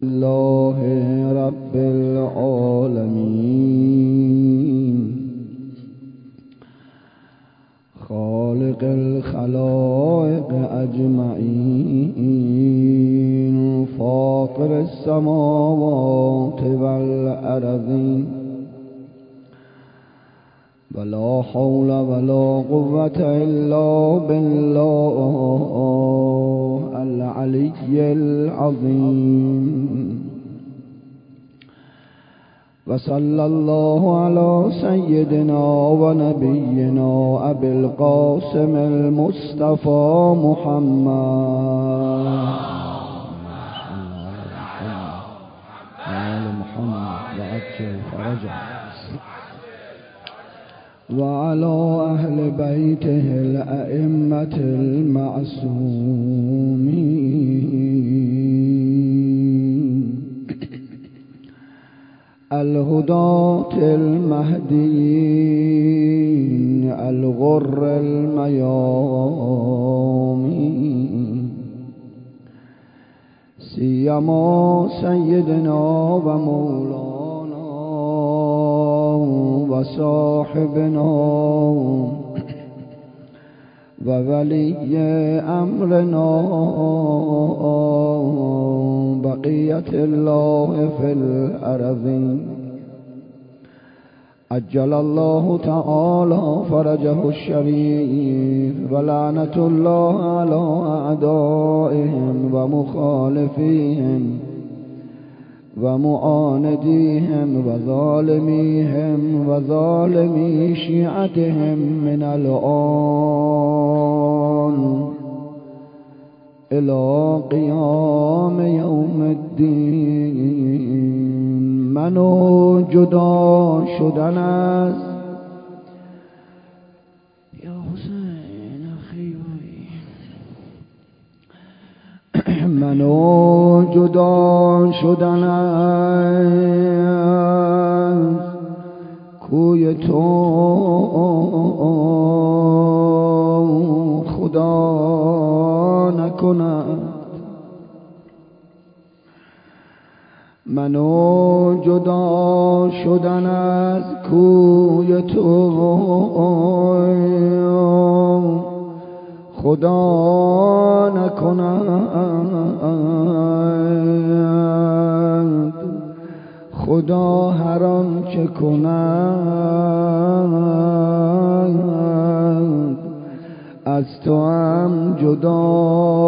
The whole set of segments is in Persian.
الله رب العالمين خالق الخلائق أجمعين فاطر السماوات والأرضين ولا حول ولا قوة إلا بالله العلي العظيم وصلى الله على سيدنا ونبينا أبي القاسم المصطفى محمد آل محمد وعجل فرجه وعلى أهل بيته الأئمة المعصومين الهداة المهديين الغر الميامين سيما سيدنا ومولانا وصاحبنا وولي أمرنا بقية الله في الأرض أجل الله تعالى فرجه الشريف ولعنة الله على أعدائهم ومخالفيهم ومعانديهم وظالميهم وظالمي شيعتهم من الآن إلى قيام يوم الدين. منو جدا شدن است یا حسین خیوی منو جدا شدن است کوی تو خدا نکند منو جدا شدن از کوی تو خدا نکند خدا هر آنچه کند از تو هم جدا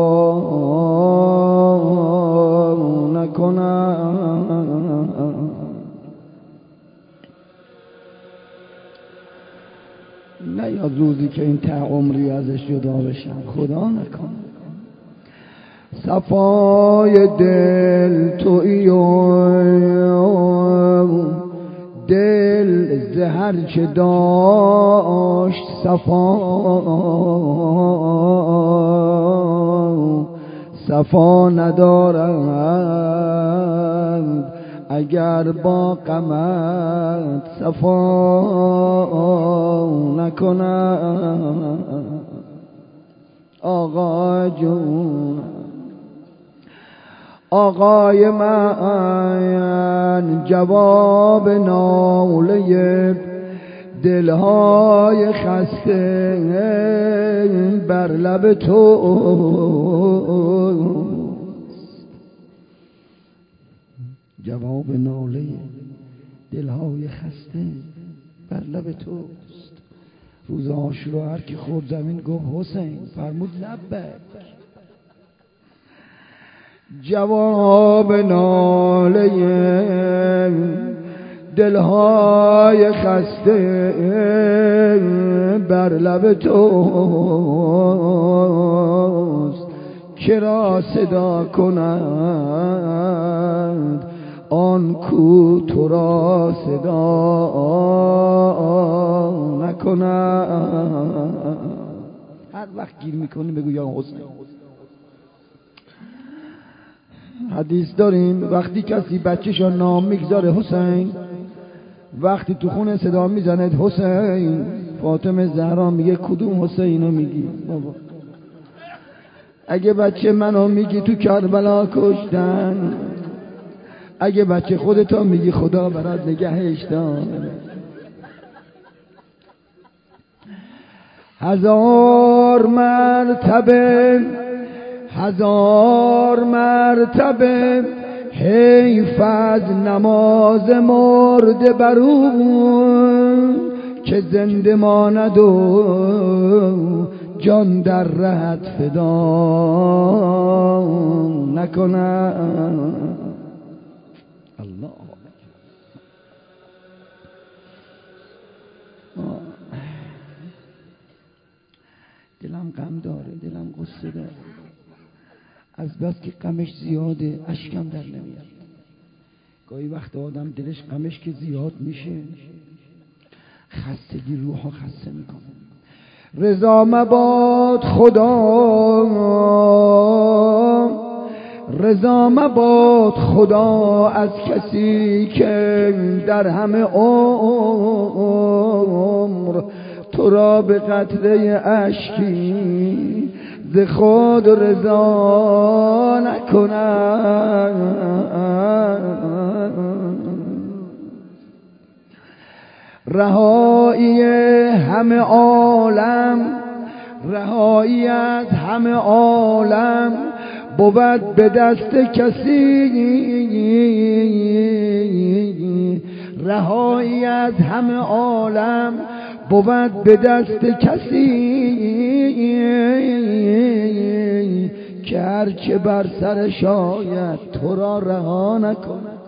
نکنم. نه یا روزی که این ته عمری ازش جدا بشم خدا نکنم. صفای دل تویی دل زهر چه داشت صفا ندارد اگر با غمت صفا نکند. آقا جون آقای من جواب ناله دلهای خسته بر لب تو جواب ناله دلهای خسته بر لب توست. روز عاشورا هر که خورد زمین گفت حسین فرمود لبک. جواب ناله دلهای خسته بر لب توست. کرا صدا کند آن کو تو را صدا نکند. هر وقت گیر میکنی بگو یا حسین. حدیث داریم وقتی کسی بچه‌شو نام میگذاره حسین، وقتی تو خونه صدا میزند حسین، فاطمه زهرا میگه کدوم حسینو میگی بابا؟ اگه بچه منو میگی تو کربلا کشتن، اگه بچه خودتا میگی خدا برات نگهش داره. 1000 مرتبه 1000 مرتبه حیف از نماز مرده برو که زنده ماند و جان در رهت فدا نکنم. الله دلم غم داره، دلم غصه داره، از بس که غمش زیاده اشکم در نمیاد. گاهی وقت آدم دلش غمش که زیاد میشه خستگی روحو خسته میکنه. رضا مباد خدا، رضا مباد خدا از کسی که در همه عمر تو را به قطره اشکی ز خود رضا نکنم. رهایی همه عالم، رهایی از همه عالم بود به دست کسی، رهایی از همه عالم بود به دست کسی که هرچه بر سر شاید تو را رها نکند.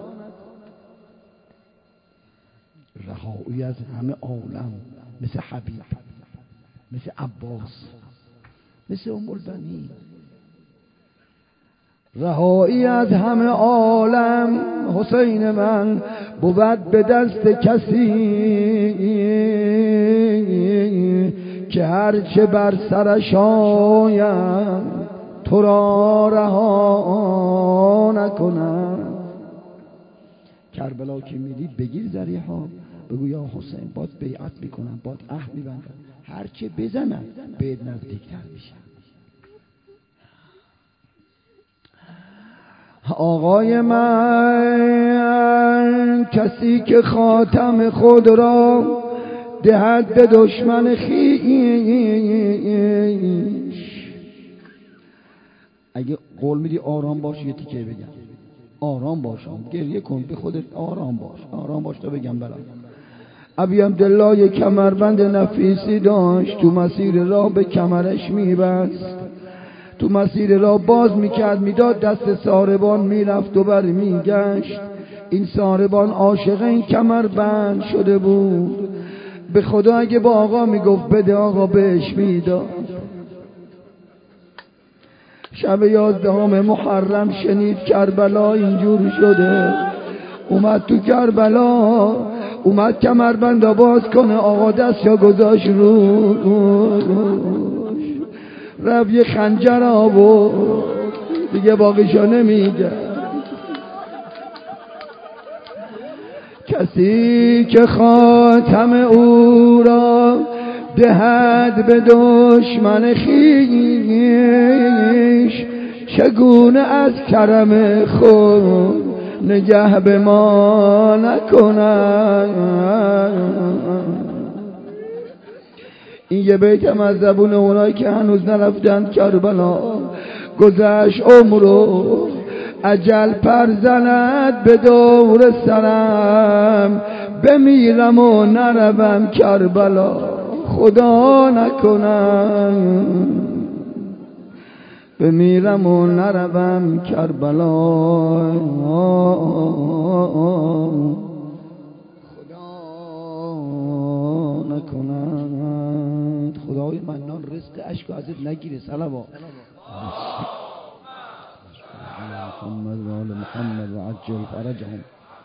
رهایی از همه عالم مثل حبیب، مثل عباس، مثل ام البنین. رهایی از همه عالم حسین من بود به دست کسی که هرچه بر سرش آید تو را رها نکنم. کربلا که میدی بگیر ذریحا، بگو یا حسین باد بیعت میکنم، باد عهد میبندم، هرچه بزنم بهت نزدیکتر میشم. آقای من کسی که خاتم خود را دهد به دشمن خویش. اگه قول میدی آرام باش یه تیکه بگم، آرام باش، گریه کن به خودت، آرام باش، آرام باش تا بگم بلا. ابی عبدالله یک کمربند نفیسی داشت، تو مسیر راه به کمرش میبست، تو مسیر راه باز میکرد میداد دست ساربان، میرفت و بر میگشت. این ساربان عاشق این کمربند شده بود، به خدا اگه با آقا میگفت بده آقا بهش میداد. شب 11 محرم شنید کربلا اینجور شده، اومد تو کربلا، اومد کمربند باز کنه، آقا دستشو گذاشت روش، رفت یه خنجر آورد، دیگه باقیشو نمیگه. کسی که خاتم او را دهد به دشمن خویش، چگونه از کرم خود نگه به ما نکنند. این یه بیتم از زبون اونایی که هنوز نرفتن کربلا. گذشت عمرو اجل پر زند به دور سرم، بمیرم و نروم کربلا خدا نکنم، بمیرم و نروم کربلا خدا نکنم. خدای منان رزق اشک ازت نگیره. صلوات محمد و آل محمد و عجل فرجهم.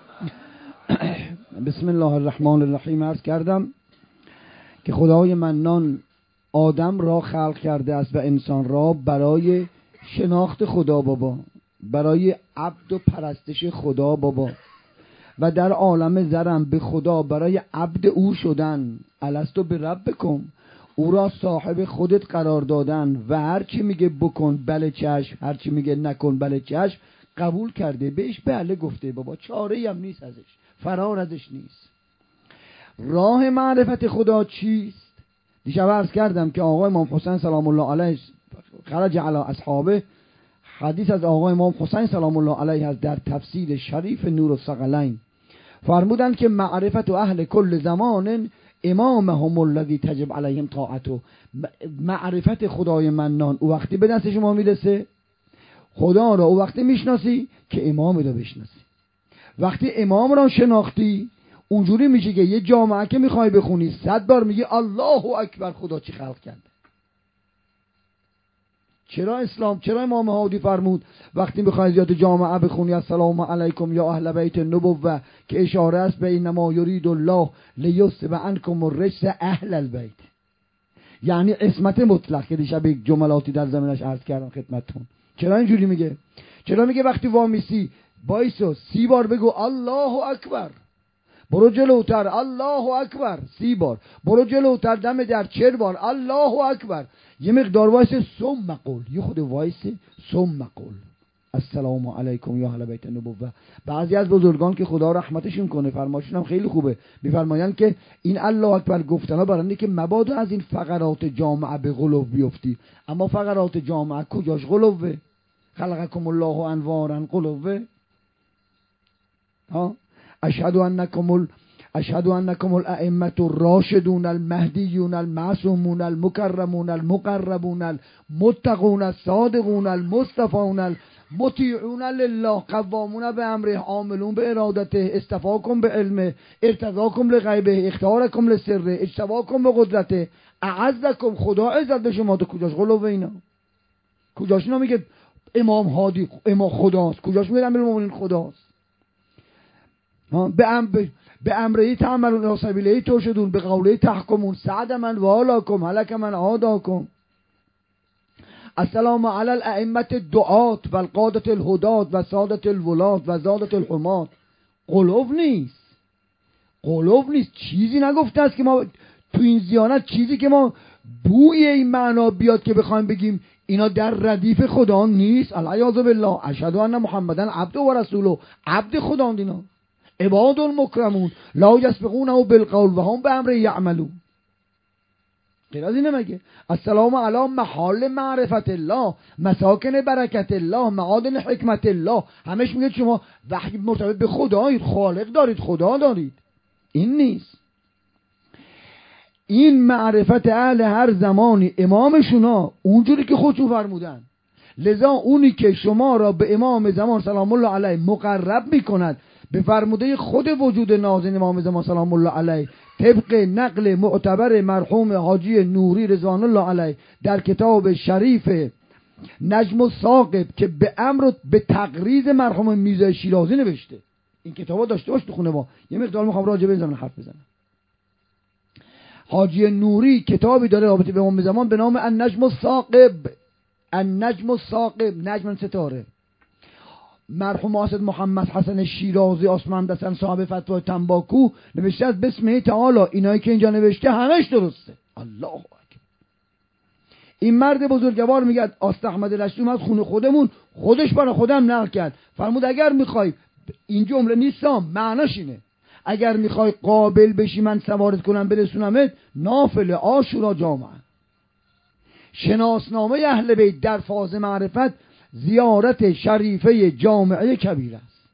بسم الله الرحمن الرحیم. عرض کردم که خدای منان آدم را خلق کرده است و انسان را برای شناخت خدا بابا، برای عبد و پرستش خدا بابا، و در عالم زرم به خدا برای عبد او شدن. الستو به ربکم، او را صاحب خودت قرار دادن و هر چی میگه بکن بله چشم، هر چی میگه نکن بله چشم، قبول کرده، بهش بله گفته، بابا چاره‌ای هم نیست ازش، فرار ازش نیست. راه معرفت خدا چیست؟ دیشب عرض کردم که آقای امام حسین سلام الله علیه خرج علی اصحابه، حدیث از آقای امام حسین سلام الله علیه هست در تفسیر شریف نور الثقلین، فرمودند که معرفت اهل کل زمان امامهم الذی تجب علیهم طاعته. معرفت خدای منان او وقتی به دست شما میرسه، خدا را او وقتی میشناسی که امام را بشناسی. وقتی امام را شناختی اونجوری میشه که یه جامعه که میخوای بخونی 100 بار میگی الله اکبر، خدا چی خلق کرده. چرا امام هادی فرمود وقتی میخوای زیاد جامعه بخونی السلام علیکم یا اهل بیت النبوه، که اشاره است به انما یرید الله لیذهب عنکم الرجس اهل البیت، یعنی عصمت مطلق که دیشب یک جملاتی در زمینش عرض کردم خدمتتون. چرا اینجوری میگه؟ چرا میگه وقتی وامیسی بایسو 30 بار بگو الله اکبر، برو جلوتر الله اکبر 30 بار، برو جلوتر دم در 40 بار الله اکبر، یه مقدار وایس ثم قول، یه خود وایس ثم قول السلام علیکم یا اهل بیت النبوه. بعضی از بزرگان که خدا رحمتشون کنه فرمایشون هم خیلی خوبه، میفرمایند که این الله اکبر گفتنا برای که مبادا از این فقرات جامعه به غلو بیفتی. اما فقرات جامعه کجاش غلوه؟ خلقکم الله انوارا غلوه؟ ها اشهد انکم الائمه الراشدون المهدیون المعصومون المکرمون المقربون المتقون الصادقون المصطفون المطیعون لله قوامون به امره عاملون به ارادته استفاکم به علمه ارتضاکم لغیبه اختارکم لسره اجتباکم به قدرته اعزکم. خدا عزت به شما، تو کجاش غلوه اینا؟ کجاش اینا میگه امام هادی امام خداست؟ کجاش میگه امیرالمومنین خداست؟ به امره تعملون و سبیله ترشدون به قوله تحکمون سعد من والاکم هلک من عاداکم. السلام علی الائمه الدعات و القادة الهدات و سادة الولات و زادة الحمات. قلوب نیست، چیزی نگفته است که ما تو این زیانت، چیزی که ما بوی این معنا بیاد که بخوایم بگیم اینا در ردیف خدا نیست. العیاذ بالله. اشهد ان محمدن عبده و رسوله، عبد خدا اینا، عباد مکرمون لا یسبقونه بالقول و هم به امر یعملون. غیر از اینه مگه؟ السلام علی محال معرفت الله، مساکن برکت الله، معادن حکمت الله. همش میگه شما وحی مرتبط به خدایید، خالق دارید، خدا دارید. این نیست. این معرفت اهل هر زمانی امامشونا اونجوری که خودشون فرمودن. لذا اونی که شما را به امام زمان سلام الله علیه مقرب میکند به فرموده خود وجود نازل امام زمان سلام الله علیه، طبق نقل معتبر مرحوم حاجی نوری رضوان الله علیه در کتاب شریف نجم الثاقب که به امر به تقریض مرحوم میرزا شیرازی نوشته. این کتابا داشته باش تو خونه ما. یه مقدار میخوام راجع به این زمین حرف بزنم. حاجی نوری کتابی داره رابطه به امام زمان به نام النجم الثاقب. النجم الثاقب، نجم ستاره. مرحوم اسد محمد حسن شیرازی عثمان دستن صاحب فتوای تنباکو نوشته از بسم تعالی. اینایی که اینجا نوشته همش درسته. الله اکبر. این مرد بزرگوار میگه آست احمد لشتوم از خونه خودمون، خودش برای خودم نقل کرد، فرمود اگر میخوای، این جمله نیستم معناش اینه، اگر میخوای قابل بشی من سوارت کنم برسونمت، نافل عاشورا جامعه. شناسنامه اهل بیت در فاز معرفت زیارت شریفه جامعه کبیر است.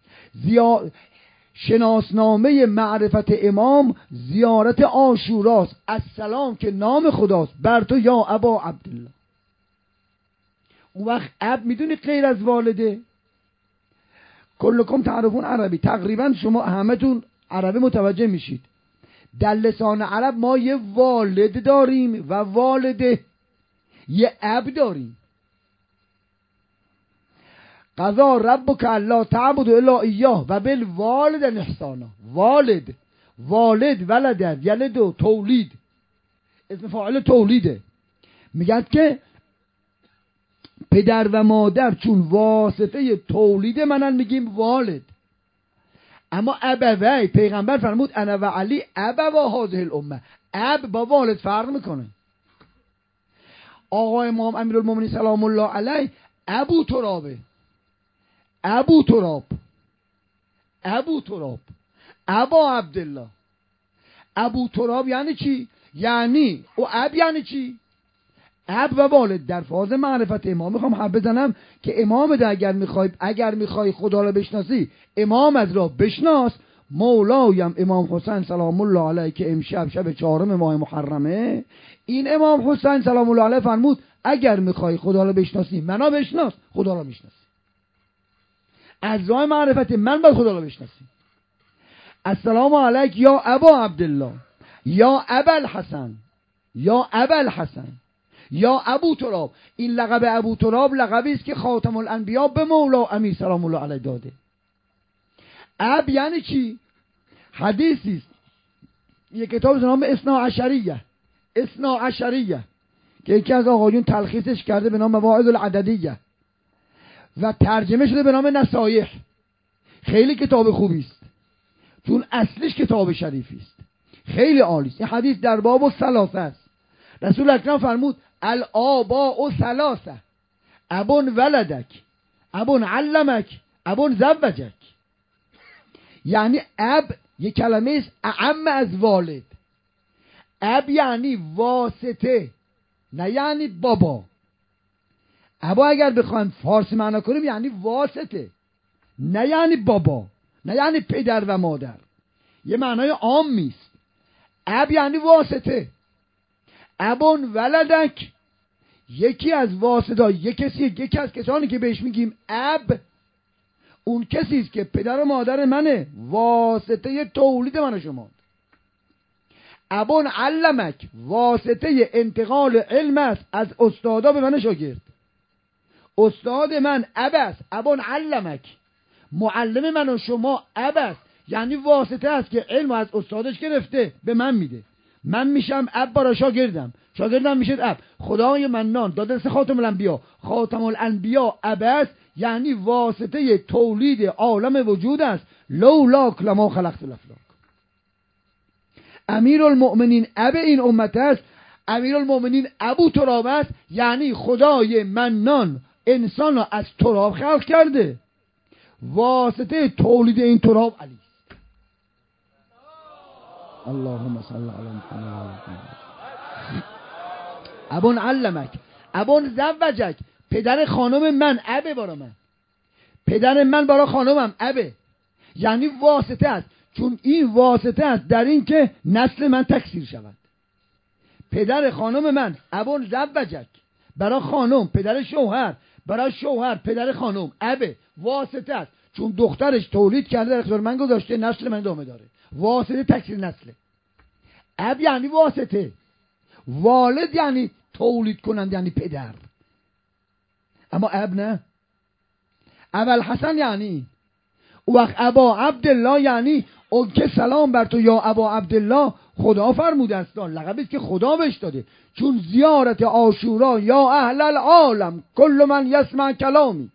شناسنامه معرفت امام زیارت عاشوراست. السلام که نام خداست، بر تو یا ابا عبدالله. اون وقت اب میدونی غیر از والده؟ کلکم تعرفون عربی، تقریبا شما همتون عربی متوجه میشید. در لسان عرب ما یه والد داریم و والده، یه اب داریم. قضا ربک الا تعبدوا الا ایاه و بالوالدین احسانا. والد ولد یلد و تولید، اسم فاعل تولیده. میگن که پدر و مادر چون واسطه تولید منن میگیم والد. اما ابوی، پیغمبر فرمود انا و علی ابوا هذه الامه. اب با والد فرق میکنه. آقای امام امیرالمومنین سلام الله علیه ابو ترابه، ابو تراب، ابو تراب، ابا عبدالله. ابو تراب یعنی چی؟ یعنی او اب یعنی چی؟ اب و والد. در فاز معرفت امام میخوام حرف بزنم که امام ده اگر میخوای خدا رو بشناسی امام از را بشناس. مولایم امام حسین سلام الله علیه که امشب شب 4 ماه محرمه، این امام حسین سلام الله علیه فرمود اگر میخوای خدا رو بشناسی منو بشناس، خدا رو میشناسی. از راه معرفت من باید خدا رو بشناسی. السلام علیک یا ابا عبدالله، یا ابا الحسن، یا ابا الحسن، یا ابو تراب. این لقب ابو تراب لقبی است که خاتم الانبیا به مولا امیر سلام الله علیه داده. اب یعنی چی؟ حدیثی است، یک کتاب به نام اثنا عشریه که یکی از آقایون تلخیصش کرده به نام مواعظ العددیه و ترجمه شده به نام نصایح. خیلی کتاب خوبی است چون اصلش کتاب شریفی است، خیلی عالی است. این حدیث در باب ثلاثه است. رسول اکرم فرمود الآباء ثلاثه، ابون ولدک، ابون علمک، ابون زوجک. یعنی اب یک کلمه است اعم از والد. اب یعنی واسطه، نه یعنی بابا. ابا اگر بخوایم فارسی معنا کنیم یعنی واسطه، نه یعنی بابا، نه یعنی پدر و مادر. یه معنای عامی است. اب یعنی واسطه. ابون ولدک یکی از واسطه، یکی از کسانی که بهش میگیم اب، اون کسی است که پدر و مادر منه، واسطه تولید من و شما. ابون علمک واسطه انتقال علم است از استادا به من شاگرد. استاد من اب است، ابون علمک. معلم من و شما اب است، یعنی واسطه است که علم از استادش گرفته به من میده. من میشم اب برای شاگردم، شاگردم میشه اب. خدای منان داده خاتم الانبیا، خاتم الانبیا اب است، یعنی واسطه تولید عالم وجود است. لولاک لما خلقت الافلاک. امیرالمؤمنین اب این امت است. امیرالمؤمنین ابو تراب است، یعنی خدای منان انسان را از تراب خلق کرده، واسطه تولید این تراب علی است. اللهم صل علی محمد. ابون علمک، ابون زوجک، پدر خانم من ابه برا من، پدر من برا خانمم ابه، یعنی واسطه است. چون این واسطه است در این که نسل من تکثیر شود. پدر خانم من ابون زوجک، برا خانم پدر شوهر، برای شوهر پدر خانم ابه، واسطه است. چون دخترش تولید کرده در اختیار من گذاشته، نسل من ادامه داره، واسطه تکثیر نسله. اب یعنی واسطه. والد یعنی تولید کنند، یعنی پدر. اما اب نه. اول حسن یعنی او وقت ابا عبدالله، یعنی اون که سلام بر تو یا ابا عبدالله خدا فرموده است، لقبی است که خدا بهش داده. چون زیارت عاشورا یا اهل العالم کل من یسمع کلامی،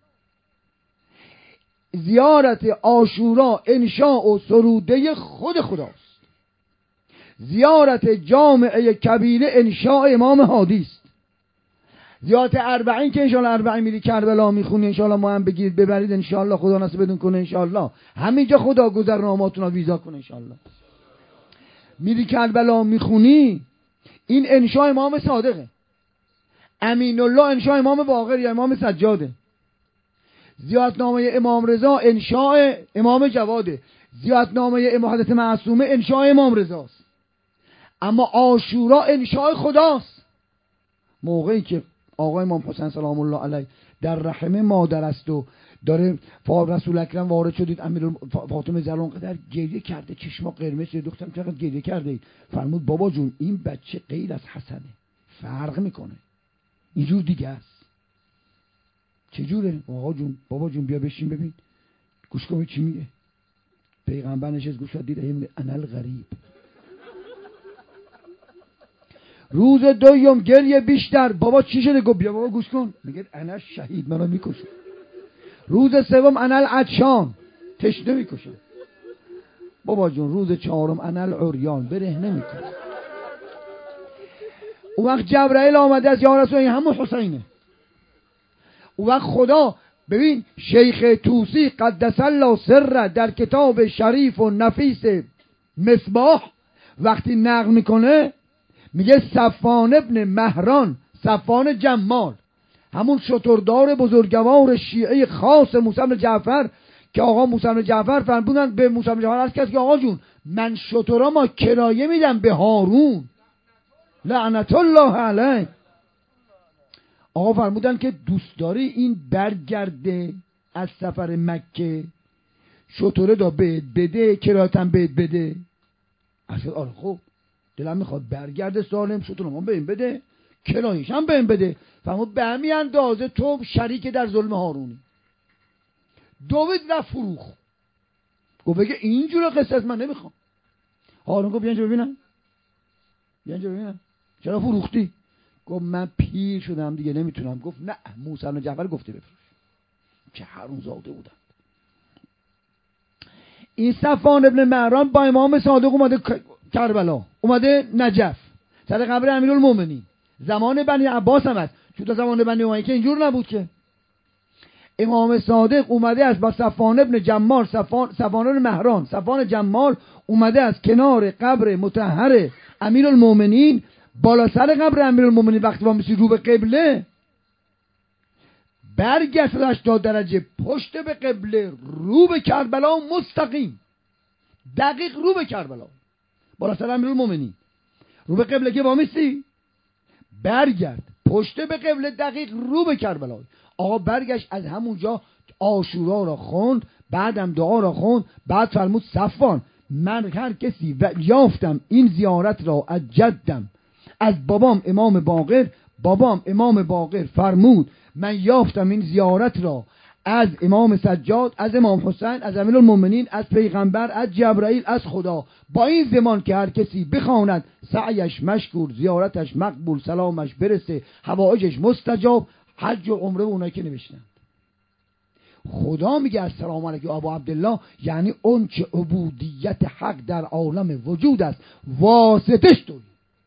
زیارت عاشورا انشاء و سروده خود خداست. زیارت جامعه کبیره انشاء امام هادی است. زیارت اربعین که انشاءالله اربعین میری کربلا میخونی، انشاءالله ما هم بگیرید ببرید، انشاءالله خدا نصیب بدون کنه، انشاءالله همینجا خدا گذرنامه‌تون رو ویزا کنه، انشاءالله میری کربلا میخونی. این انشاء امام صادقه. امین الله انشاء امام باقر یا امام سجاده. زیارتنامه امام رضا انشاء امام جواده. زیارتنامه امام حضرت معصومه انشاء امام رضاست. اما عاشورا انشاء خداست. موقعی که آقای امام حسین سلام الله علیه در رحم مادر است و داره رسول اکرم وارد شدید، امیر فاطمه زهرا قدر گریه کرده، چشما قرمز شده. دخترم چقدر گریه کرده اید؟ فرمود بابا جون این بچه غیر از حسنه، فرق میکنه، اینجور دیگه است. چجوره؟ آقا جون بابا جون بیا بشین ببین، گوش کن چی میگه. پیغمبر نشست گوش داد، دید انا الغریب. روز دوم گریه بیشتر، بابا چی شده؟ گفت بیا بابا گوش کن، میگه انا شهید، منو میکشه. روز سوم انا العطشان، تشنه میکشه. بابا جون روز چهارم انا العریان، برهنه میکنه. اون وقت جبرائیل آمده است، یا رسول الله همون حسینه. اون وقت خدا ببین شیخ طوسی قدس الله سره در کتاب شریف و نفیس مصباح وقتی نقل میکنه میگه صفوان ابن مهران، صفوان جمال، همون شتردار بزرگوار شیعه خاص موسی بن جعفر که آقا موسی بن جعفر فرمودن به موسی بن جعفر عرض کرد که آقا جون من شترا ما کرایه میدم به هارون لعنت الله علیه. آقا فرمودن که دوست داری این برگرده از سفر مکه، شتره دا بده کرایتم بده. اصلا آره خب دلم میخواد برگرده سالم، شتره ما به این بده کرایش هم به این بده. فرمود به همین اندازه تو شریک در ظلم هارونی. داوود رفت فروخ، گفت بگه اینجور قصه از من نمیخوام. هارون گفت بیانجا ببینم چرا فروختی؟ گفت من پیر شدم دیگه نمیتونم. گفت نه موسی بن جعفر گفته بفروش. چه حروم زاده بودن. این صفوان ابن مهران با امام صادق اومده کربلا، اومده نجف سر قبر امیرالمومنین. زمان بنی عباس هم هست، چون تا زمان بنی امیه که اینجور نبود که. امام صادق اومده از با صفوان ابن جمال، صفوان ابن مهران، صفوان جمال اومده از کنار قبر مطهر امیرالمومنین بالا سر قبر امیرالمومنین. وقتی وامیسی رو به قبله برگشت 80 درجه پشت به قبله رو به کربلا مستقیم دقیق رو به کربلا بالا سر امیرالمومنین رو به قبله که وامیسی برگرد پشت به قبله دقیق رو به کربلا. آقا برگشت از همونجا عاشورا را خوند، بعدم دعا را خوند، بعد فرمود صفوان من هر کسی یافتم این زیارت را از جدم از بابام امام باقر فرمود من یافتم این زیارت را از امام سجاد، از امام حسین، از امیرالمومنین، از پیغمبر، از جبرائیل، از خدا. با این زمان که هر کسی بخواند سعیش مشکور، زیارتش مقبول، سلامش برسه، حوائجش مستجاب. حج و عمره و اونایی که نوشتن. خدا میگه السلام علیکم ابو عبدالله، یعنی اون چه عبودیت حق در عالم وجود است واسطش توی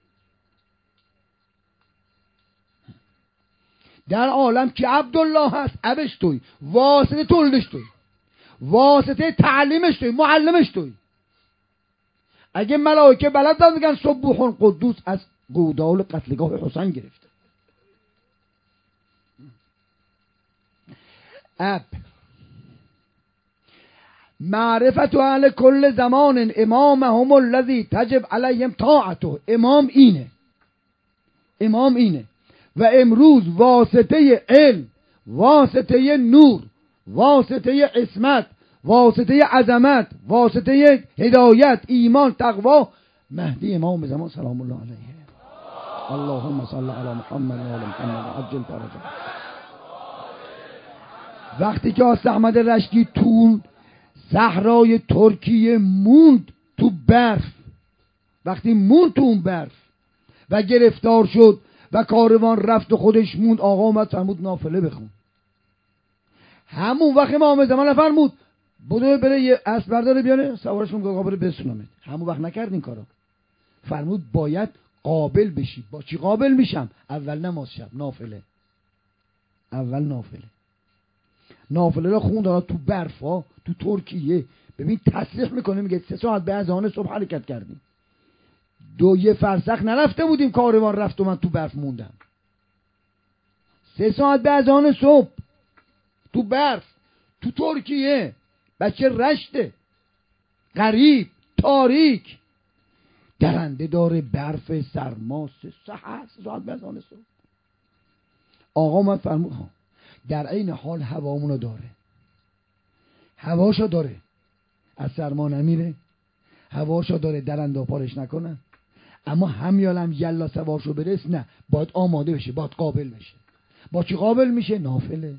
در عالم که عبدالله هست ابش توی، واسطه تولدش توی، واسطه تعلیمش توی، معلمش توی. اگه ملائکه بلد داد میگن سبوح قدوس از گودال قتلگاه حسین گرفته. اب معرفت اهل کل زمان امامهم الذی تجب علیهم طاعته. امام اینه و امروز واسطه علم، واسطه نور، واسطه عصمت، واسطه عظمت، واسطه هدایت، ایمان، تقوا مهدی امام زمان سلام الله علیه. اللهم صل علی محمد و علی محمد عجل فرجه. وقتی که آسد احمد رشتی تو صحرای ترکیه موند تو برف، وقتی موند تو اون برف و گرفتار شد و کاروان رفت و خودش موند، آقا اومد فرمود نافله بخون. همون وقت امام زمان فرمود بوده بره یه اسب برداره بیاره سوارش کن آقا بره بسونمت. همون وقت نکرد این کارا. فرمود باید قابل بشی. با چی قابل میشم؟ اول نماز شب، نافله. اول نافله را خوند تو برف ها تو ترکیه. ببین تصریح میکنه میگه 3 ساعت به اذان صبح حرکت کردیم، 2 فرسخ نرفته بودیم، کاروان رفت و من تو برف موندم. 3 ساعت به اذان صبح تو برف تو ترکیه. بچه رشته غریب تاریک درنده داره برف سرما. 3 ساعت به اذان صبح. آقا من فرمود در این حال هوامونو داره، هواشو داره، از سرما نمیره، هواشو داره درنده پارش نکنن، اما همیالم یلا سوارشو برس نه، باید آماده بشه، باید قابل بشه. با چی قابل میشه؟ نافله.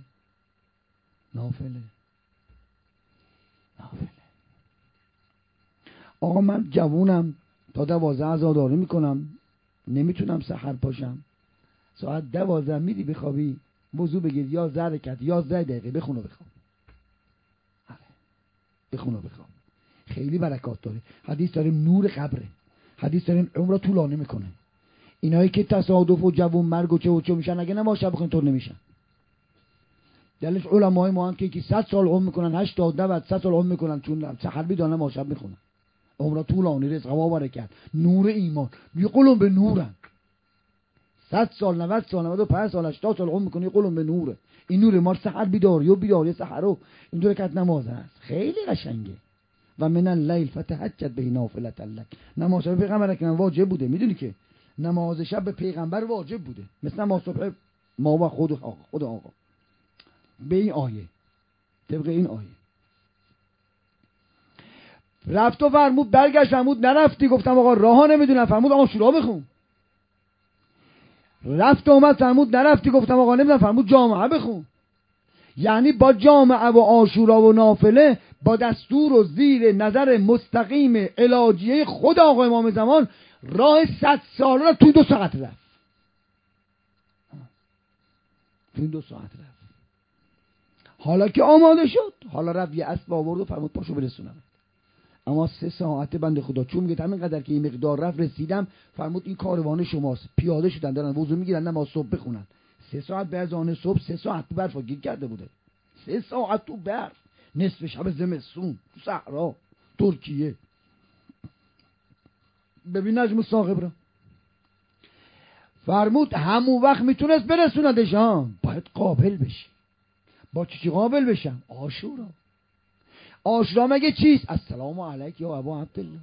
آقا من جوونم تا 12 عزاداری میکنم، نمیتونم سحر پاشم. ساعت 12 میری بخوابی، وضو بگیر، 11 رکعت 11 دقیقه بخون و بخواب. بخون و بخواب. خیلی برکات داره. حدیث داریم نور قبره، حدیث داریم عمر رو طولانی میکنه. اینایی که تصادف و جوون مرگ و چه میشن اگه نماز شب بخونن طور نمیشن. دلش علمای ما هم که 100 سال عمر میکنن، 80 90 100 سال عمر میکنن، چون سحر بیدانه ما شب میخونن، عمر طولانی، رزق و برکت، نور ایمان، میقولون به نورن. 100 سال 90 سال 95 سال 80 سال عمر میکنه، قولون به نوره. این نور ما سحر بیداری و بیداری سحر رو این دو رکعت نماز هست، خیلی قشنگه. و من اللیل فتهجد به نافلة لک. نماز شب پیغمبر اکرم واجب بوده، میدونی که نماز شب به پیغمبر واجب بوده، مثل نماز صبح ما و خود آقا. به این آیه، طبق این آیه رفت و فرمود، برگشت فرمود نرفتی، گفتم آقا راهو نمیدونم، فرمود عاشورا بخون. رفت و اومد فرمود نرفتی، گفتم آقا نمیدونم، فرمود جامعه بخون. یعنی با جامعه و عاشورا و نافله با دستور و زیر نظر مستقیم علاجیه خود آقا امام زمان راه 100 ساله را توی 2 ساعت رفت. توی 2 ساعت رفت. حالا که آماده شد، حالا رفت یه اسب آورد و فرمود پاشو برسونم. اما 3 ساعت بنده خدا چون میگه همین قدر که این مقدار رفت رسیدم، فرمود این کاروان شماست. پیاده شدن دارن وضو میگیرن نماز صبح بخونن. 3 ساعت به اذان صبح، 3 ساعت تو برف گیر کرده بوده. 3 ساعت تو برف، نصف شب زمستون تو صحرا ترکیه. ببین نجم ثاقب را فرمود همون وقت میتونست برسوندش. باید قابل بشی. با چی قابل بشم؟ عاشورا. عاشورا مگه چیست؟ السلام علیک یا ابا عبدالله.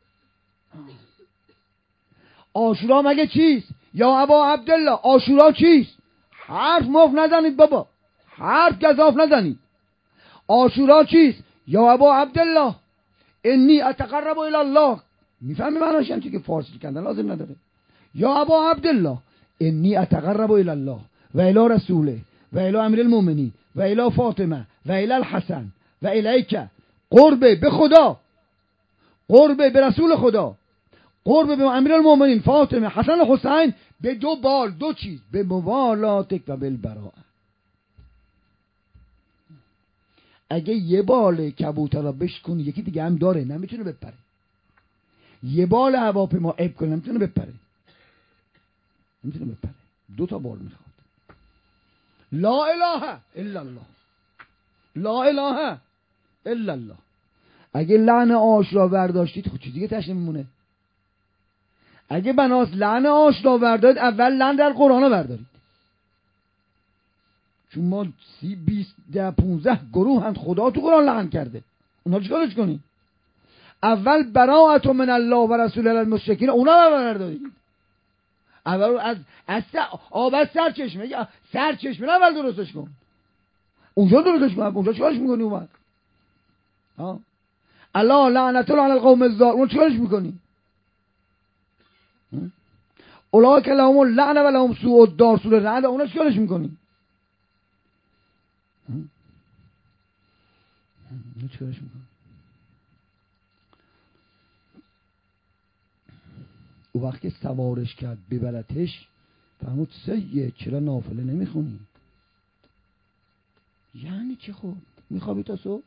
عاشورا مگه چیست؟ یا ابا عبدالله. عاشورا چیست؟ حرف مف نزنید بابا، حرف گزاف نزنید. عاشورا چیست؟ یا ابا عبدالله انی اتقرب الی الله. میفهمی معناش هم چی که فارسی کردن لازم نداره. یا ابا عبدالله انی اتقرب الی الله و الی رسوله و الی امیر المؤمنین و الی فاطمه و الی الحسن و الیک. قربه به خدا، قربه به رسول خدا، قربه به امیر المؤمنین فاطمه حسن و حسین، به 2 بال 2 چیز، به موالاتک و بالبراءه. اگه یه بال کبوتر را بشکنی یکی دیگه هم داره، نمیتونه بپره. یه بال هواپیما اب کنه نمیتونه بپره، نمیتونه بپره. 2 تا بال میخواد. لا اله الا الله، لا اله الا الله. اگه لعن عاشورا برداشتید خود چیز دیگه تش نمیمونه. اگه بناس لعن عاشورا بردارید، اول لعن در قرآن بردارید. چون ما 30 20 10 15 گروه هند خدا تو قرآن لعن کرده، اونا چیکارش کنید؟ اول براءت من الله و رسول المشرکین، اونا بردارید. اول از آب سرچشمه، سرچشمه اول درستش کن، اونجا درستش کن. اونجا چیکارش میکنی؟ اومد الله لعنت الله علی القوم الظالمین، اون چیکارش میکنی؟ اولئک لهم اللعنه و لهم سوء الدار، سوره رعد، اونا چیکارش میکنی؟ چیکارش میکنی؟ او وقتی سوارش کرد ببرتش، فرمود سید چرا نافله نمیخونی؟ یعنی چه؟ خب میخوابی تا صبح؟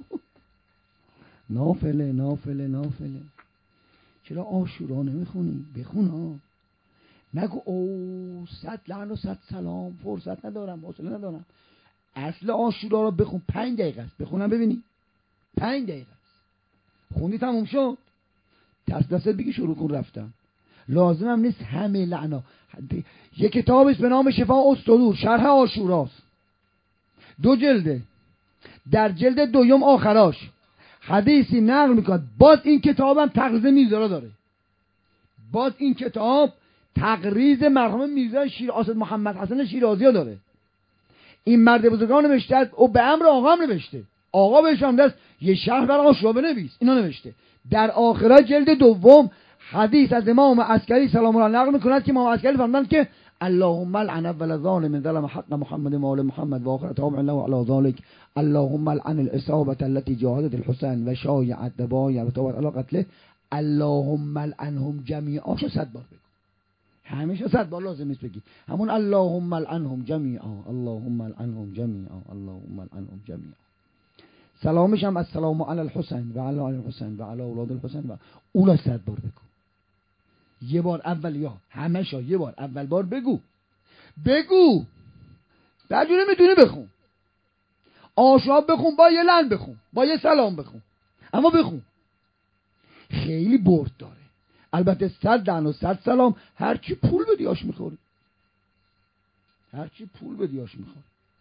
نافله نافله نافله. چرا عاشورا نمیخونی؟ بخون ها. نگو او 100 لعن و 100 سلام، فرصت ندارم، حوصله ندارم. اصل عاشورا رو بخون، 5 دقیقه است. بخونم ببینی 5 دقیقه است. خوندی تموم شد، دست بگی شروع کن رفتم. لازم هم نیست همه لعنا. یک کتاب است به نام شفاء الصدور، شرح عاشوراست، 2 جلده. در جلد دوم آخراش حدیثی نقل میکنه. باز این کتابم تقریض میرزا داره. باز این کتاب تقریض مرحوم میرزا اسد محمد حسن شیرازی داره. این مرد بزرگان نوشته، او به امر آقا هم نوشته، آقا بهش هم دست یه شرح برای عاشورا بنویس، اینا نوشته. در آخرای جلد دوم حدیث از امام عسکری سلام الله نقل میکند که امام عسکری فرمودند که اللهم لعن اول ظالم ظلم حق محمد و آل محمد و آخر تابع له علی ذلك، اللهم لعن الاصابه التي جاهدت الحسین و شایعت دبایع و تابعت علی قتله، اللهم لعنهم جمیعا. 100 بار بگو، همیشه 100 بار لازم نیست بگی. همون اللهم لعنهم جمیعا، اللهم لعنهم جمیعا، اللهم لعنهم جمیعا. سلامش هم السلام علی الحسین و علی آل الحسین و علی اولاد الحسین و اولا 100 بار بگو. یه بار اول یا همشا یه بار اول بار بگو، بگو. بعد نمیتونی بخون. آشنا بخون، با یه لن بخون، با یه سلام بخون، اما بخون. خیلی برد داره. البته 100 لن و 100 سلام هرچی پول بدی آش میخوری، هرچی پول بدی آش میخوری،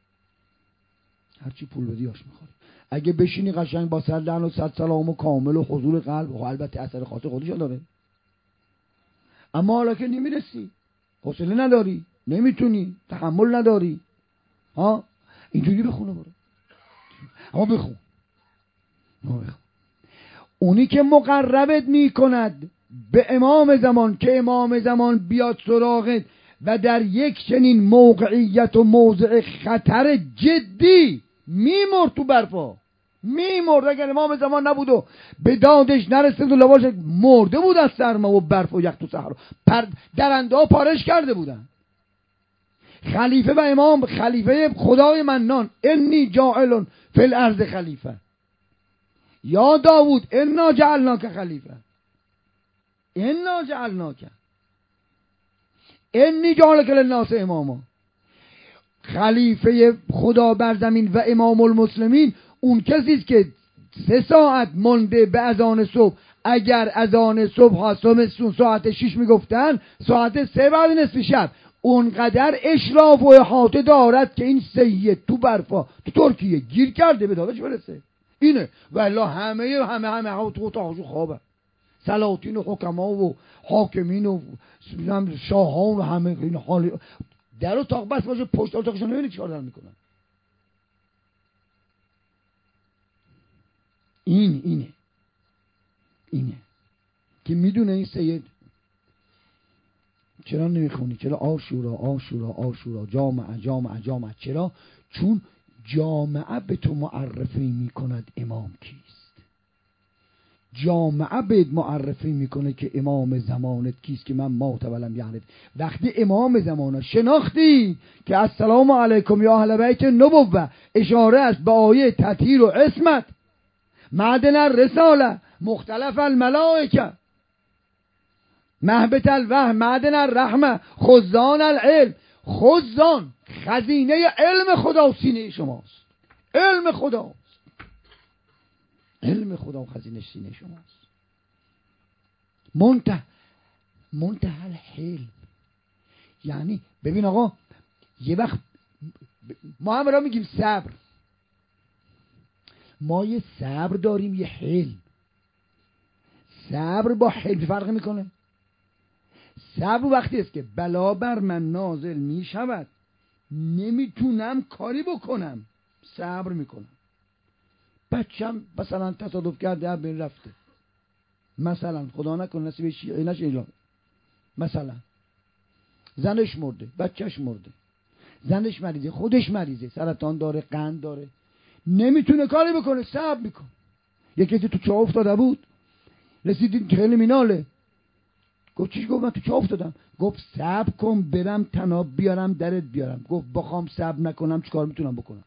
هرچی پول بدی آش میخوری. اگه بشینی قشنگ با 100 لن و 100 سلام و کامل و حضور قلب، و البته اثر خاطر خودشو داره. اما حالا که نمیرسی، حوصله نداری، نمیتونی، تحمل نداری، ها، اینجوری بخونه برو. اما بخون. اونی که مقربت میکند به امام زمان که امام زمان بیاد سراغت و در یک چنین موقعیت و موضع خطر جدی میمرد تو برفا، میمرد. اگر امام زمان نبود و به دادش نرسید و لباش مرده بود از سرما و برف و یخ تو صحرا، درنده ها پارش کرده بودن. خلیفه و امام، خلیفه خدای منان، انی جاعل فی الارض خلیفه، یا داوود انا جعلناک خلیفه، انا جعلناک، انی جعلک للناس اماما. خلیفه خدا بر زمین و امام المسلمین اون کسی است که 3 ساعت مونده به اذان صبح، اگر اذان صبح هاستمستون ساعت 6 میگفتن، ساعت 3 بعد نصف شب اونقدر اشراف و احاطه دارد که این سید تو برفا تو ترکیه گیر کرده به داداش برسه. اینه والله همه تو اتاقشون خوابه، سلاطین و حکما و حاکمین و شاهان و همه این حال در اتاق بس باشه، پشت اتاقشون نمیدونی چیکار دارن میکنن. اینه که میدونه این سید. چرا نمیخونی؟ چرا آشورا جامعه؟ چرا؟ چون جامعه به تو معرفی میکند امام کیست، جامعه بهت معرفی میکنه که امام زمانت کیست که من مات ولم یعرف. وقتی امام زمانت شناختی که السلام علیکم یا اهل بیت نبوه اشاره است به آیه تطهیر و عصمت، معدن الرساله مختلف الملائکه، محبت الوهم، معدن الرحمه، خزان العلم. خزان خزینه علم خدا سینه شماست، علم خدا، علم خدا خزینه سینه شماست. منتهى الحلم. یعنی ببین آقا، یه وقت ما هم را میگیم صبر، ما یه صبر داریم، یه حلم. صبر با حلم فرق میکنه. صبر وقتی است که بلا بر من نازل میشود، نمیتونم کاری بکنم، صبر میکنم. بچم مثلا تصادف کرده بین رفته، مثلا خدا نکنه نصیب شیعه نشه ایران، مثلا زنش مرده، بچهش مرده، زنش مریضه، خودش مریضه، سرطان داره، قند داره، نمیتونه کاری بکنه، صبر میکنه. یکی تو چاه افتاده بود، رسیدیم خیلی میناله، گفت چیش؟ گفت من تو چاه افتادم. گفت صبر کن برم تناب بیارم درت بیارم. گفت بخوام صبر نکنم چیکار میتونم بکنم؟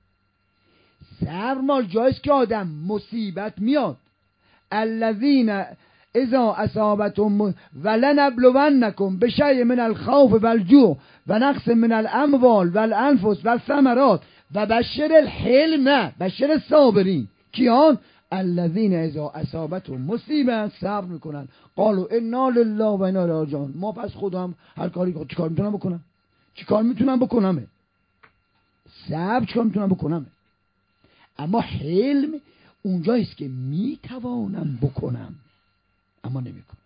صبر مال جایست که آدم مصیبت میاد، الذین اذا اصابتهم ولنبلونکم بشیء من الخوف والجوع و نقص من الاموال والانفس والثمرات و بشر الحلم، بشر الصابرین. کیان؟ الذین اذا اصابتهم مصیبه صبر میکنن، قالوا انا لله و انا الیه راجعون. ما پس خودم هر کاری چیکار میتونم بکنم؟ چیکار میتونم بکنم؟ صبر چیکار میتونم بکنم؟ اما حلم اونجاییست که میتوانم بکنم اما نمیکنم،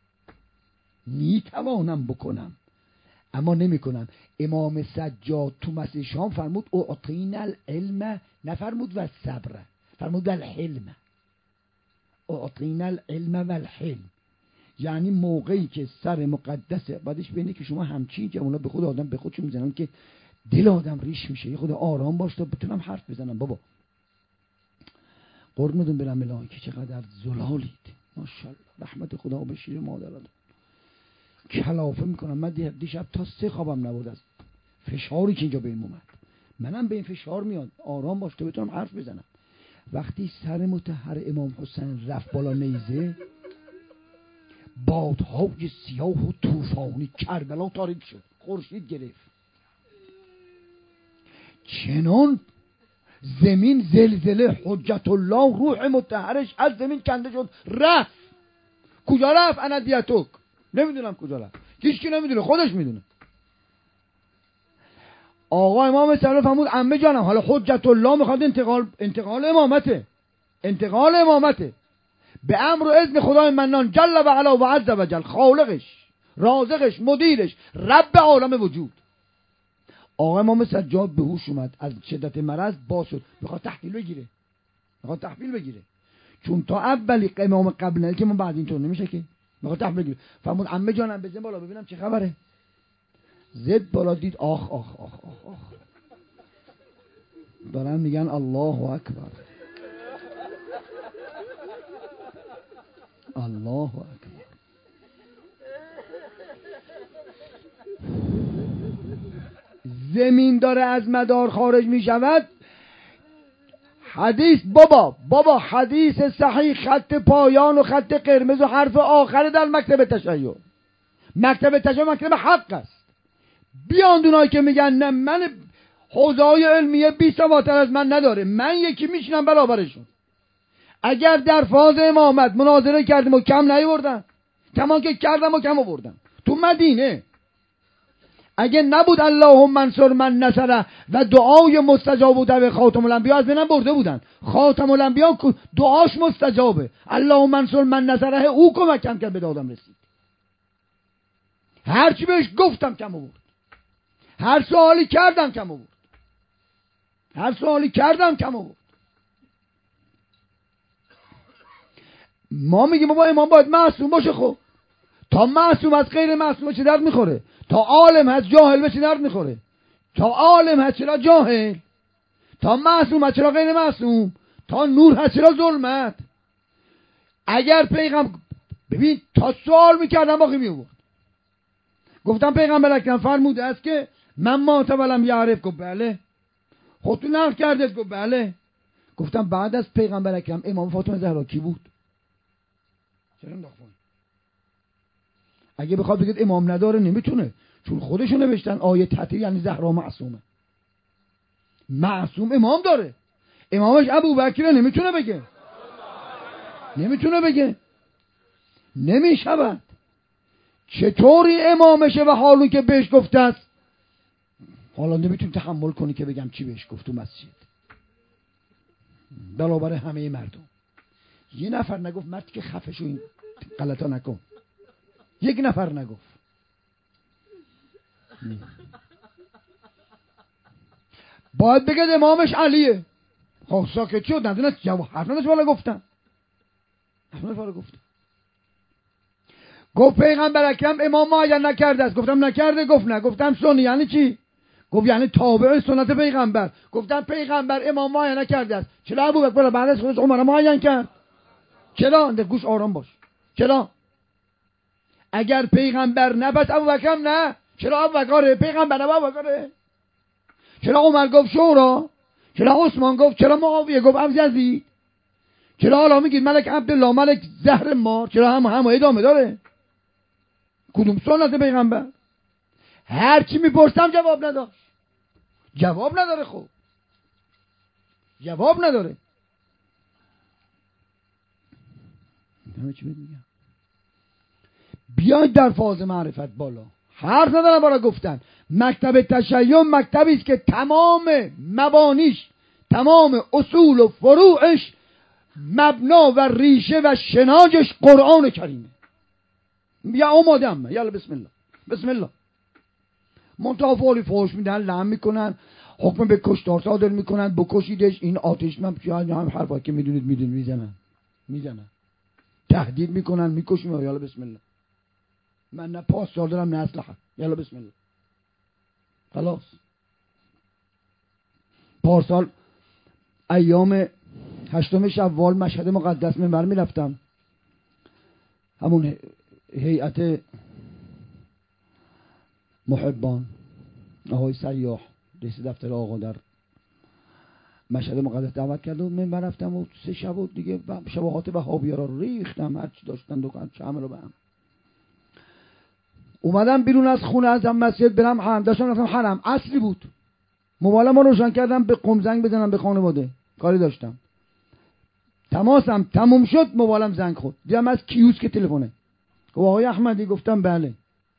میتوانم بکنم اما نمیکنم. امام سجاد تو مسجد شام فرمود اعطینا العلم، نفرمود و صبر، فرمود الحلم. اعطینا العلم و الحلم، یعنی موقعی که سر مقدسه بعدش بینه که شما همچین که اونا به خود آدم به خودشون میزنن که دل آدم ریش میشه، یه خود آرام باش تا بتونم حرف بزنم. بابا قربونتون برم ملائکه چقدر زلالید، ماشاءالله، رحمت خدا به شیر مادرات کلافه میکنم. من دیشب تا 3 خوابم نبود از فشاری که اینجا به این اومد. منم به این فشار میاد، آرام باش تا بتونم حرف بزنم. وقتی سر مطهر امام حسین رفت بالا نیزه، بادهای سیاه و طوفانی کربلا تاریک شد، خورشید گرفت، چنان زمین زلزله، حجت الله روح مطهرش از زمین کنده شد رفت. کجا رفت؟ انا دیتوک، نمیدونم کجا رفت، هیچ کی نمیدونه، خودش میدونه. آقا امام صاحب فرمود عمه جانم حالا حجت الله میخواد انتقال امامته به امر و اذن خدای منان جل و علا و عز و جل، خالقش، رازقش، مدیرش، رب عالم وجود. آقا امام سجاد به هوش اومد، از شدت مرض باز شد، میخواد تحویل بگیره، چون تا اولی امام قبل نه که من بعد اینطور نمیشه که، میخواد تحویل بگیره. فرمود عمه جانم بزن بالا ببینم چه خبره. زد بالا دید آخ آخ آخ آخ آخ، دارن میگن الله اکبر، الله اکبر. زمین داره از مدار خارج میشود. حدیث بابا حدیث صحیح، خط پایان و خط قرمز و حرف آخر در مکتب تشیع. مکتب تشیع مکتب حق است. بیان دونایی که میگن نه من حوزه‌های علمیه بی سوادتر از من نداره، من یکی میشینم برابرشون. اگر در فاز امامت مناظره کردیم و کم نیاوردن، کمان که کردم و کم آوردن تو مدینه. اگه نبود اللهم انصر من نصره و دعای مستجاب بوده به خاتم الانبیا، از بینم برده بودن. خاتم الانبیا دعاش مستجابه، اللهم انصر من نصره او کمکم کرد به دادم رسید. هرچی بهش گفتم کم آورد، هر سوالی کردم کم آورد. ما میگیم بابا امام باید معصوم باشه. خب تا معصوم از غیر معصوم چه درد میخوره؟ تا عالم هست جاهل به چه درد میخوره؟ تا عالم هست چرا جاهل؟ تا معصوم هست چرا غیر معصوم؟ تا نور هست چرا ظلمت؟ اگر ببین تا سوال میکردم باقی میورد. گفتم پیغمبر اکرم فرموده است که من ما تولم یعرف. گفت بله. خودتون نقل کرده؟ گفت بله. گفتم بعد از پیغمبر اکرم امام فاطمه زهرا کی بود؟ چرا انداختن؟ اگه بخواد بگید امام نداره نمیتونه، چون خودشون نوشتن آیه تطهیر یعنی زهرا معصومه. معصوم امام داره، امامش ابوبکر، نمیتونه بگه نمیشود. چطوری امامشه و حالون که بهش گفته است حالا نمیتون تحمل کنی که بگم چی بهش گفت تو مسجد برابر همه مردم. یه نفر نگفت مرد که خفه شو این غلطا نکن، یک نفر نگفت. باید بگه امامش علیه. خب ساکت شد، ندونه جواب حرف نداشت. والا گفتم گفت پیغمبر اکرم امام معین نکرده است. گفتم نکرده. گفت نه. گفتم سنی یعنی چی؟ گفت یعنی تابع سنت پیغمبر. گفتم پیغمبر امام معین نکرده است، چرا ابوبکر بعد از خودش عمر معین کرد؟ چرا؟ گوش آرام باش. چرا؟ اگر پیغمبر نه پس ابوبکر نه. چرا ابوبکر؟ پیغمبر نه ابوبکر. چرا عمر گفت شورا؟ چرا عثمان گفت؟ چرا معاویه گفت ابویزید؟ چرا حالا میگید ملک عبدالله، ملک زهر مار؟ چرا هم ادامه داره؟ کدوم سنت پیغمبر؟ هر چی میپرسم جواب نداشت. جواب نداره. خب جواب نداره. همه چی میگم. بیاید در فاز معرفت بالا. حرف ندارم برای گفتن. مکتب تشیع مکتبی است که تمام مبانیش، تمام اصول و فروعش، مبنا و ریشه و شناجش قرآن کریمه. بیا آمادم. یالا بسم الله. منتها فوری فوش میدن، لعن میکنن، حکم به کشتار صادر میکنن، بکشیدش، این آتش من هم حرفا که میدونید میزنن، تهدید میکنن، میکشیم. یالا بسم الله. من نه پاسدار دارم نه اسلحه. یالا بسم الله. خلاص. پارسال ایام 8 شوال مشهد مقدس منبر میرفتم. همون هیئت محبان آقای سیاح رئیس دفتر آقا در مشهد مقدس دعوت کرد و منبر رفتم و 3 شب و دیگه شباهات وهابی‌ها رو ریختم، هر چی داشتن دکان شامل رو به هم. اومدم بیرون از خونه، از مسجد برم حرم. داشتم رفتم حرم. عصری بود. موبایلم رو روشن کردم به قم زنگ بزنم به خانواده، کاری داشتم، تماسم تموم شد، موبایلم زنگ خورد، دیدم از کیوسک تلفنه. گفت آقای احمدی. گفتم بله.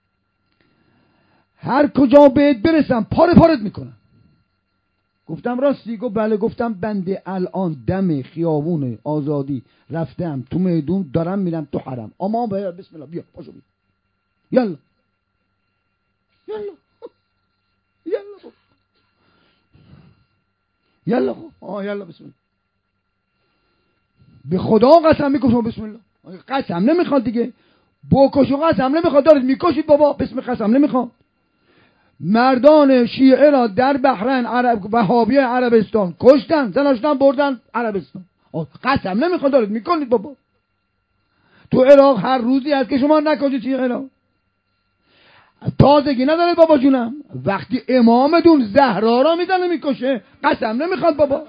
هر کجا بهت برسم پاره پارت میکنم. گفتم راستی؟ گفت بله. گفتم بنده الان دم خیابون آزادی رفتم تو میدون، دارم میرم تو حرم. اما بسم الله، بیا پاشو بیا، یلا یلا یلا یلا خب یلا بسم الله. به خدا قسم میکشم بسم الله. قسم نمیخواد دیگه، بکشو قسم نمیخواد، دارید میکشید بابا، بسم قسم نمیخواد. مردان شیعه را در بحرین وهابی عربستان کشتن، زناشون بردن عربستان. قسم نمیخواد، دارید میکنید بابا. تو عراق هر روزی هست که شما نکشید شیعه را. تازگی نداره بابا جونم. وقتی امامتون زهرا را میزنه میکشه، قسم نمیخواد بابا.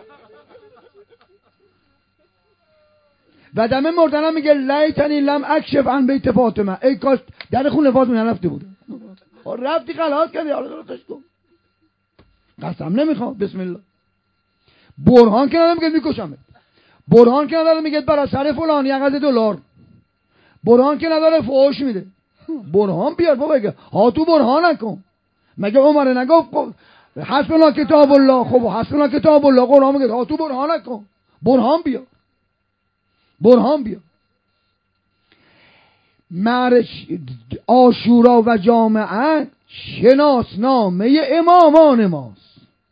و دمه مردنم میگه لیتنی لم اکشف عن بیت فاطمه، ای کاش در خونه فاطمه نرفته بود. رفتی خلاص کردی، حالا درستش کن. قسم نمیخواد. بسم الله. برهان که نداره میگه میکشمه. برهان که نداره میگه برای سر فلان $1 برهان که نداره فوش میده. برهان بیار بابا، بگه ها تو برهان نکن. مگه عمر نگفت حسبنا کتاب الله؟ خب حسبنا کتاب الله قرآن میگه ها تو برهان نکن. برهان بیار، برهان بیار. معرش عاشورا و جامعه شناسنامه امامان ماست.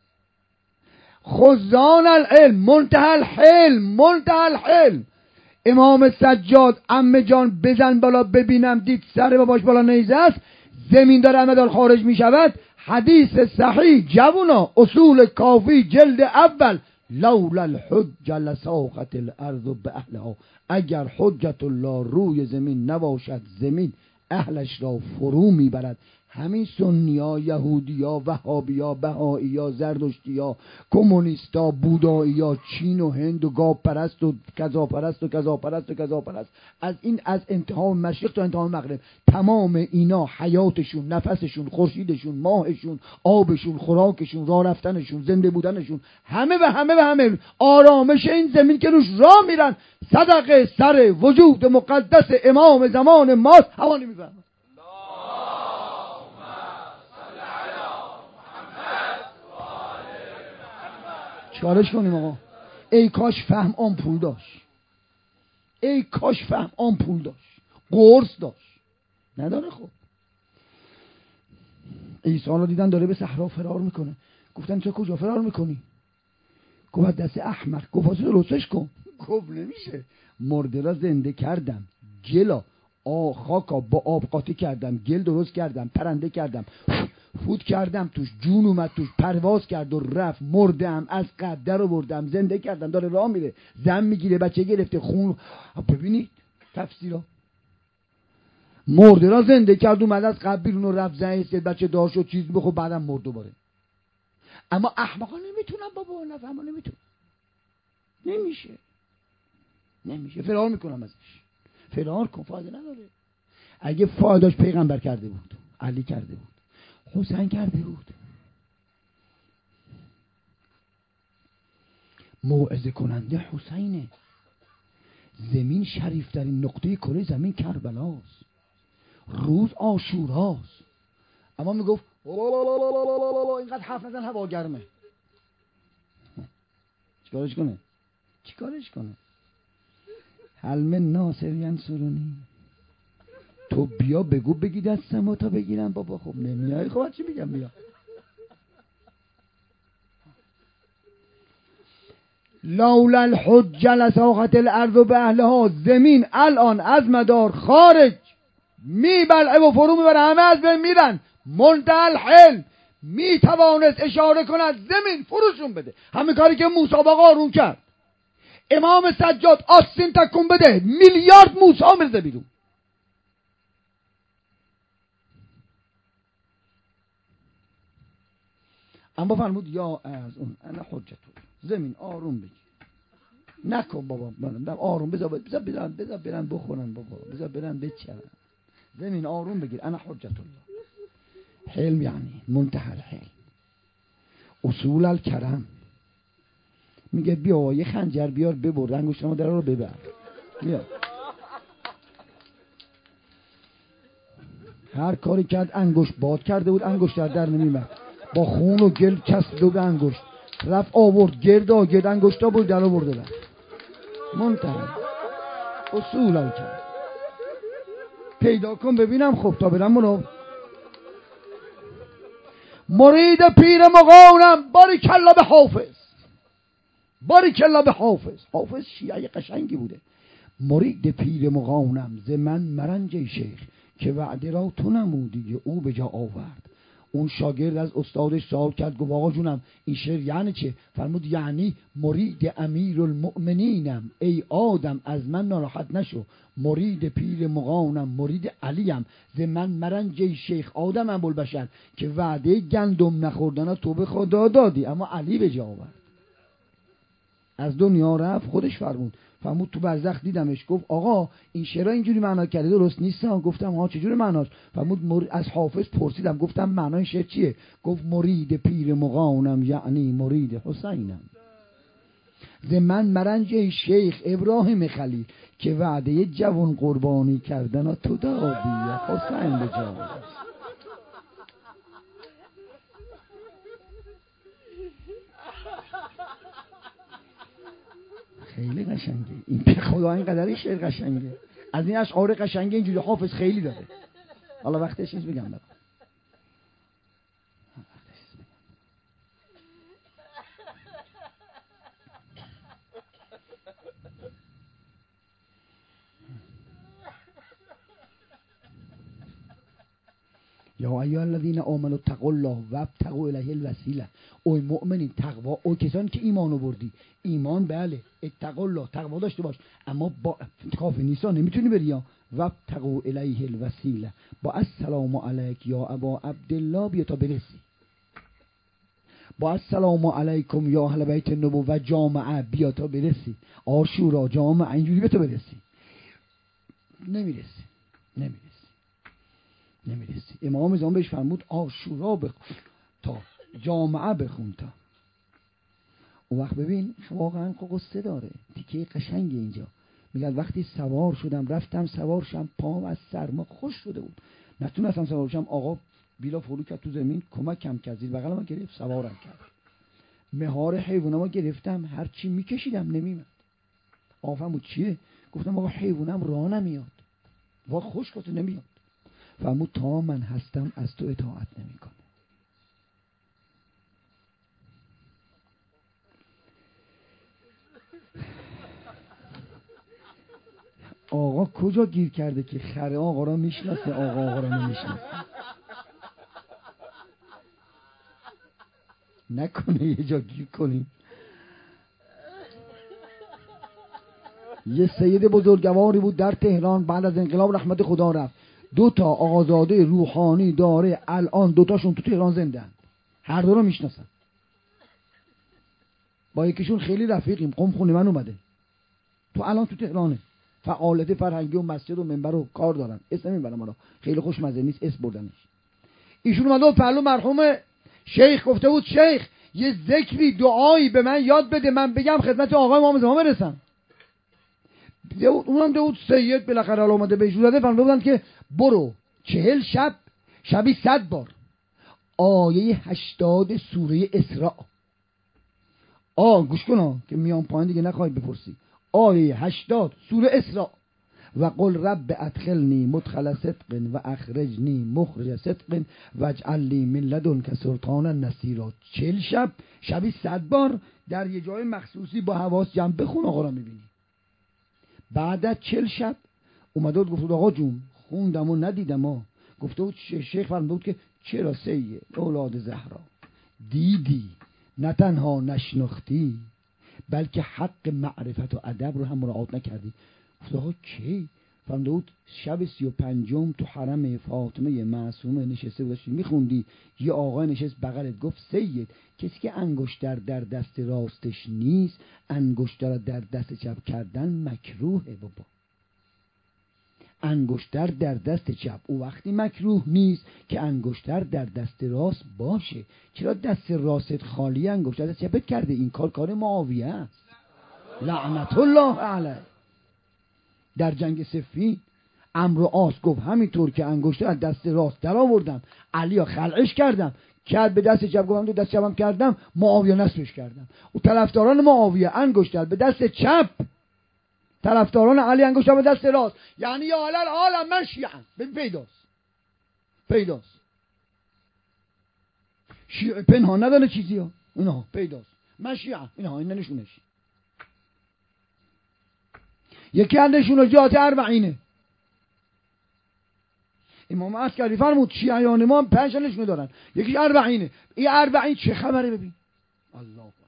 خزان العلم منتهى الحلم، منتهى الحلم. امام سجاد عمه جان بزن بالا ببینم، دید سر باباش بالا نیزه است، زمین داره همه دار خارج می شود. حدیث صحیح جوونا، اصول کافی جلد اول، لولا الحجه لساقت الارض باهلها. اگر حجت الله روی زمین نباشد، زمین اهلش را فرو میبرد. همین سنیا، یهودیا، وهابیا، بهائیا، زردشتیا، کمونیستا، بودایا، چین و هند و گاو پرست و کذا پرست و کذا پرست و کذا پرست، از انتهای مشرق تا انتهای مغرب، تمام اینا حیاتشون، نفسشون، خورشیدشون، ماهشون، آبشون، خوراکشون، راه رفتنشون، زنده بودنشون، همه و همه و همه آرامش این زمین که روش راه میرن، صدقه سر وجود مقدس امام زمان ماست. هوا نمیفهمن. چیکارش کنیم آقا؟ ای کاش فهم آمپول داشت، ای کاش فهم آمپول داشت، قرص داشت، نداره. خب عیسی رو دیدن داره به صحرا فرار میکنه. گفتن چه کجا فرار میکنی؟ گفت دست احمق. گفت واسه درستش کن. گفت نمیشه، مرده را زنده کردم، گلا خاکا با آب قاطی کردم، گل درست کردم، پرنده کردم، فوت کردم توش، جون اومد توش، پرواز کرد و رفت، مردم از قبر رو بردم، زنده کردم، داره راه میره، زن میگیره، بچه گرفته، خون. ببینید تفسیرها. مرده را زنده کرد، اومد از قبر بیرون و رفت، زن استید، بچه دار شد، چیز بخو، بعدم مرد دوباره. اما احمقا نمیتونن بابا، نفهمن، نمیتونن، نمیشه، فرار میکنم ازش. فرار کن، فایده نداره. اگه فایدهش پیغمبر کرده بود، علی کرده بود، حسین کرده بود. موعظه کننده حسینه. زمین شریفترین نقطه کره زمین کربلاست، روز عاشوراست. اما میگفت اینقدر حرف نزن، هوا گرمه. چیکارش کنه؟ حلم ناصر ینصرونی. تو بیا بگو بگی دستمو تا بگیرم بابا. خب نمیای، خب چی میگم؟ بیا. لولا الحجه لساقت الارض باهلها. زمین الان از مدار خارج میبلعه و فرو میبره، همه از بین میرن. منتهی الحلم. میتوانست اشاره کند زمین فروشون بده. همین کاری که موسی با قارون کرد. امام سجاد آستین تکون بده، میلیارد موسی میرزه بیرون. اما فرمود یا از اون انا حجت. زمین آروم بگی، نکن بابا، من آروم، بذار برن بخورن بابا، بذار برن بچرن. زمین آروم بگیر، انا حجت الله. حلم یعنی منتهی الحلم. اصول الکرم میگه بیا یه خنجر بیار ببر انگشت مادر رو ببر بیا. هر کاری کرد انگشت باد کرده بود، انگشت در نمیمد، با خون و گل چسبید به انگشت، رفت آورد گرد انگشتا بود در آورده بود. منتهی اصول الکرم. پیدا کن ببینم. خب تا برم منو مرید پیر مغانم، باریکلا به حافظ، باریکلا به حافظ. حافظ شیعه قشنگی بوده. مرید پیر مغانم، ز من مرنج شیخ، که وعده را تو نمودی او به جا آورد. اون شاگرد از استادش سوال کرد، گفت آقا جونم این شعر یعنی چه؟ فرمود یعنی مرید امیرالمؤمنینم، ای آدم از من ناراحت نشو، مرید پیر مغانم، مرید علیم، ز من مرنج شیخ آدم ابوالبشر، که وعده گندم نخوردن تو به خدا دادی اما علی به جا آورد. از دنیا رفت، خودش فرمود تو برزخ دیدمش، گفت آقا این شعرها اینجوری معنا کرده درست نیست. گفتم ها چجوری معناش؟ فرمود از حافظ پرسیدم، گفتم معنای شعر چیه؟ گفت مرید پیر مغانم یعنی مرید حسینم، ز من مرنج شیخ ابراهیم خلیل، که وعده جوان قربانی کردن تو دادی حسین به جا. خیلی قشنگه این، به خدا اینقدر این شعر قشنگه. از این اشعار قشنگه اینجوری حافظ خیلی داره. حالا وقتش نیست بگم برام. یا ایها الذین آمنوا اتقوا الله وابتغوا الیه الوسیله. اوی مؤمنین تقوا، او کسانی که ایمان آوردی، ایمان بله، اتقوا الله تقوا داشته باش، اما با کافی نیست نمیتونی بری. وابتغوا الیه الوسیله، با السلام علیک یا ابا عبدالله بیا تا برسی، با السلام علیکم یا اهل بیت النبوه جامعه بیا تا برسی، عاشورا جامعه اینجوری بیا تا برسی. نمیرسی. امام زمان بهش فرمود عاشورا بخون تا جامعه بخون تا. اون وقت ببین واقعا قصه داره، تیکه قشنگی اینجا میگه وقتی سوار شدم رفتم سوار شدم، پام از سرما خوش شده بود نتونستم سوار شدم، آقا بیلا فرو کرد تو زمین، کمکم کرد، زیر بغلم ما گرفت سوارم کرد، مهار حیوانامو گرفتم، هر چی میکشیدم نمیمد. آقا فرمود چیه؟ گفتم آقا حیوانم راه نمیاد، وا خوش گفت نمیاد. فرمود تا من هستم از تو اطاعت نمیکنه. آقا کجا گیر کرده که خره آقا را میشناسه، آقا را نمیشناسه؟ نکنه یه جا گیر کنیم. یه سید بزرگواری بود در تهران، بعد از انقلاب رحمت خدا رفت، 2 آقازاده روحانی داره، الان 2 تو تهران زندن، هر دو رو میشناسن، با یکیشون خیلی رفیقیم، قم خونه من اومده، تو الان تو تهرانه، فعالیت فرهنگی و مسجد و منبر و کار دارن، اسم نمیبرم حالا خیلی خوشمزه نیست اسم بردنش. ایشون اومده و پهلو مرحوم شیخ گفته بود شیخ یه ذکری دعایی به من یاد بده من بگم خدمت آقای امام زمان برسم. اونم داود سید بالاخره اومده بهش داده، فرموده بودن که برو 40 شب شبی 100 بار آیه 80 سوره اسراء، گوش کن که میام پایین دیگه نخوای بپرسی، آیه 80 سوره اسراء، و قل رب ادخلنی مدخل صدق و اخرجنی مخرج صدق و اجعل لی من لدنک سلطانا نصیرا. 40 شب شبی 100 بار در یه جای مخصوصی با حواس جمع بخون، آقا را میبینی. بعد از 40 شب اومده بود گفت آقا جون خوندم و ندیدم گفته بود شیخ فرموده بود که چرا سید اولاد زهرا دیدی نه تنها نشناختی بلکه حق معرفت و ادب رو هم مراعات نکردی. گفت آقا کی؟ فرموده بود شب 35 تو حرم فاطمه معصومه نشسته بودی میخوندی، یه آقا نشست بغلت گفت سید کسی که انگشتر در دست راستش نیست انگشتر در دست چپ کردن مکروهه بابا. انگشتر در دست چپ. او وقتی مکروه نیست که انگشتر در دست راست باشه. چرا دست راست خالی انگشتر دست چپت کرده؟ این کار معاویه است لعنت الله علیه. در جنگ صفین عمرو عاص گفت همینطور که انگشتر از دست راست در آوردم، علی خلعش کردم، کرد به دست چپ، گفتم تو دست چپم کردم، معاویه نصبش کردم. و طرفداران معاویه انگشتر به دست چپ، طرفداران علی انگشتر به دست راست. یعنی یا علل عالم من شیعم. پیداست شیعه پنهان نداره چیزی ها، اینا پیداست. من شیعم، اینا نشونش. یکی از نشونجات اربعینه. امام عسکری فرمود شیعیان ما 5 نشونه دارن، یکی اربعینه. این 40 چه خبره؟ ببین الله اکبر.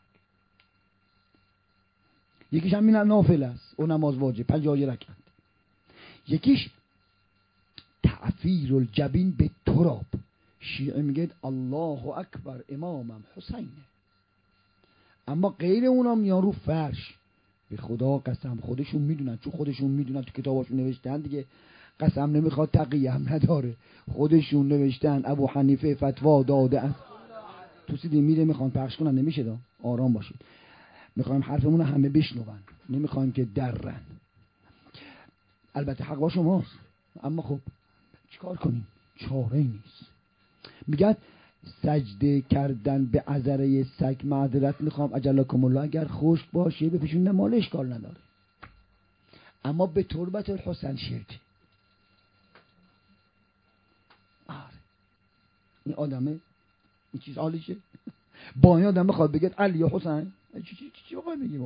یکیش هم نافله است، اون نماز واجب 50 رکعت. یکیش تعفیر الجبین به تراب. شیعه میگه الله اکبر امامم حسینه، اما غیر اونا میان رو فرش. به خدا قسم خودشون میدونن، چون خودشون میدونن تو کتاباشون نوشتن دیگه، قسم نمیخواد تقیه هم نداره، خودشون نوشتن. ابو حنیفه فتوا داده است. تو سیدی میره میخوان پخش کنن، نمیشه دا. آرام باشید، میخوایم حرفمون رو همه بشنون، نمیخوایم که درن. البته حق با شماست، اما خب چیکار کنیم؟ چاره نیست. میگن سجده کردن به عذره سگ معذرت میخوام اجلکم الله، اگر خشک باشه به پیشون مال اشکال نداره، اما به تربت الحسن شرک. این آدمه این چیز حالیشه. با این آدم بخواد بگه علی یا حسین، چی بخواه بگیم؟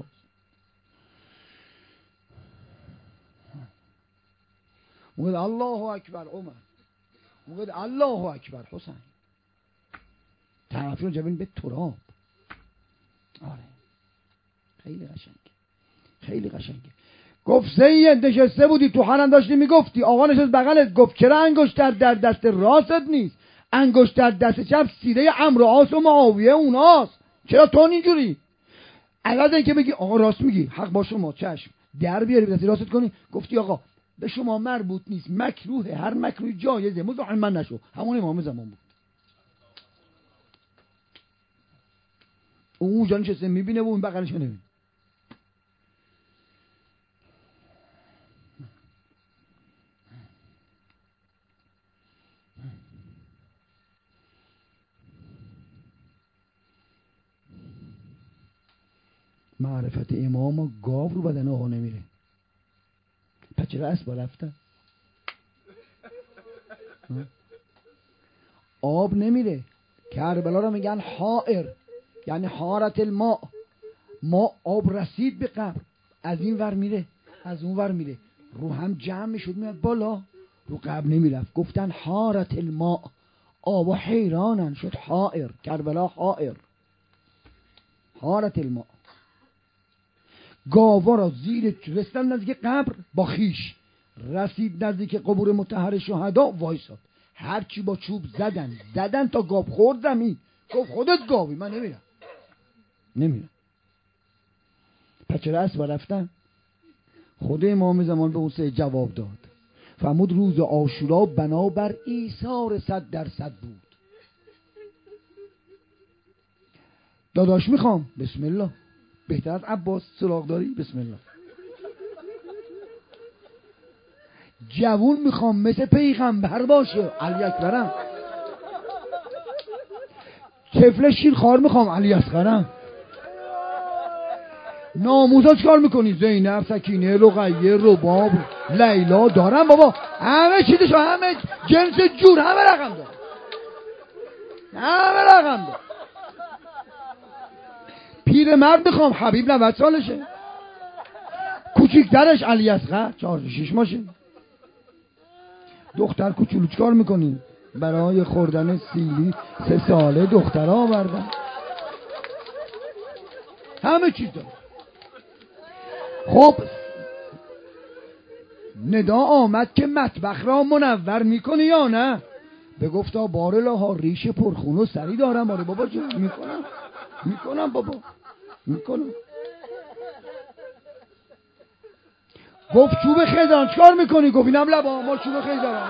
موقع الله اکبر عمر، موقع الله اکبر حسین. تعفیر جبین به تراب. آره خیلی قشنگه. گفت سید نشسته بودی تو حرم داشتی میگفتی، آقا نشست بغلت گفت چرا انگشتر در دست راست نیست، انگشتر دست چپ سیره عمرو عاص و معاویه اوناست، چرا تو اینجوری؟ عوض اینکه بگی آقا راست میگی، حق با شما، چشم در بیاری به دست راست کنی، گفتی آقا به شما مربوط نیست، مکروه، هر مکروه جایزه، مزاحم من نشو. همون امام زمان بود. اون جان نشسته میبینه و اون بغلش نمیبینه. معرفت امام و گاو رو بدن آقا نمیره. پس چرا اسبا رفتن؟ آب نمیره. کربلا رو میگن حائر، یعنی حارت الماء، ما آب رسید به قبر، از این ور میره از اون ور میره، رو هم جمع میشد میاد بالا، رو قبر نمیرفت. گفتن حارت الماء، آب و حیرانن شد حائر. کربلا حائر، حارت الماء. گاوا را زیر رسیدن نزدیک قبر با خیش، رسید نزدیک قبور مطهر شهدا وایساد، هرچی با چوب زدن تا گاو خورد زمین. گفت خودت گاوی، من نمیرم. پس چرا اسبا رفتن؟ خود امام زمان به اون سه جواب داد. فرمود روز عاشورا بنابر ایثار 100% بود. داداش میخوام، بسم الله. بهتر از عباس سراغ داری؟ بسم الله. جوون میخوام مثل پیغمبر باشه، علی اکبرم. طفل شیرخوار میخوام، علی اصغرم. ناموزا چکار میکنی؟ زینب، سکینه، رقیه، رباب، لیلا دارم بابا، همه چیزشو، همه جنس جور، همه رقم دار. پیر مرد میخوام، حبیب 90 سالشه. کوچیکترش علی اصغر 4-6 ماشه. دختر کوچولو چکار میکنی؟ برای خوردن سیلی 3 ساله دختر آوردن. همه چیز داره. خب ندا آمد که مطبخ را منور میکنی یا نه؟ به گفتا بارالها ریش پرخون و سری دارم. آره بابا جون، میکنم بابا، میکنم. گفت چوب خیزران چیکار میکنی؟ گفت اینم لبا ما چوب خیزران.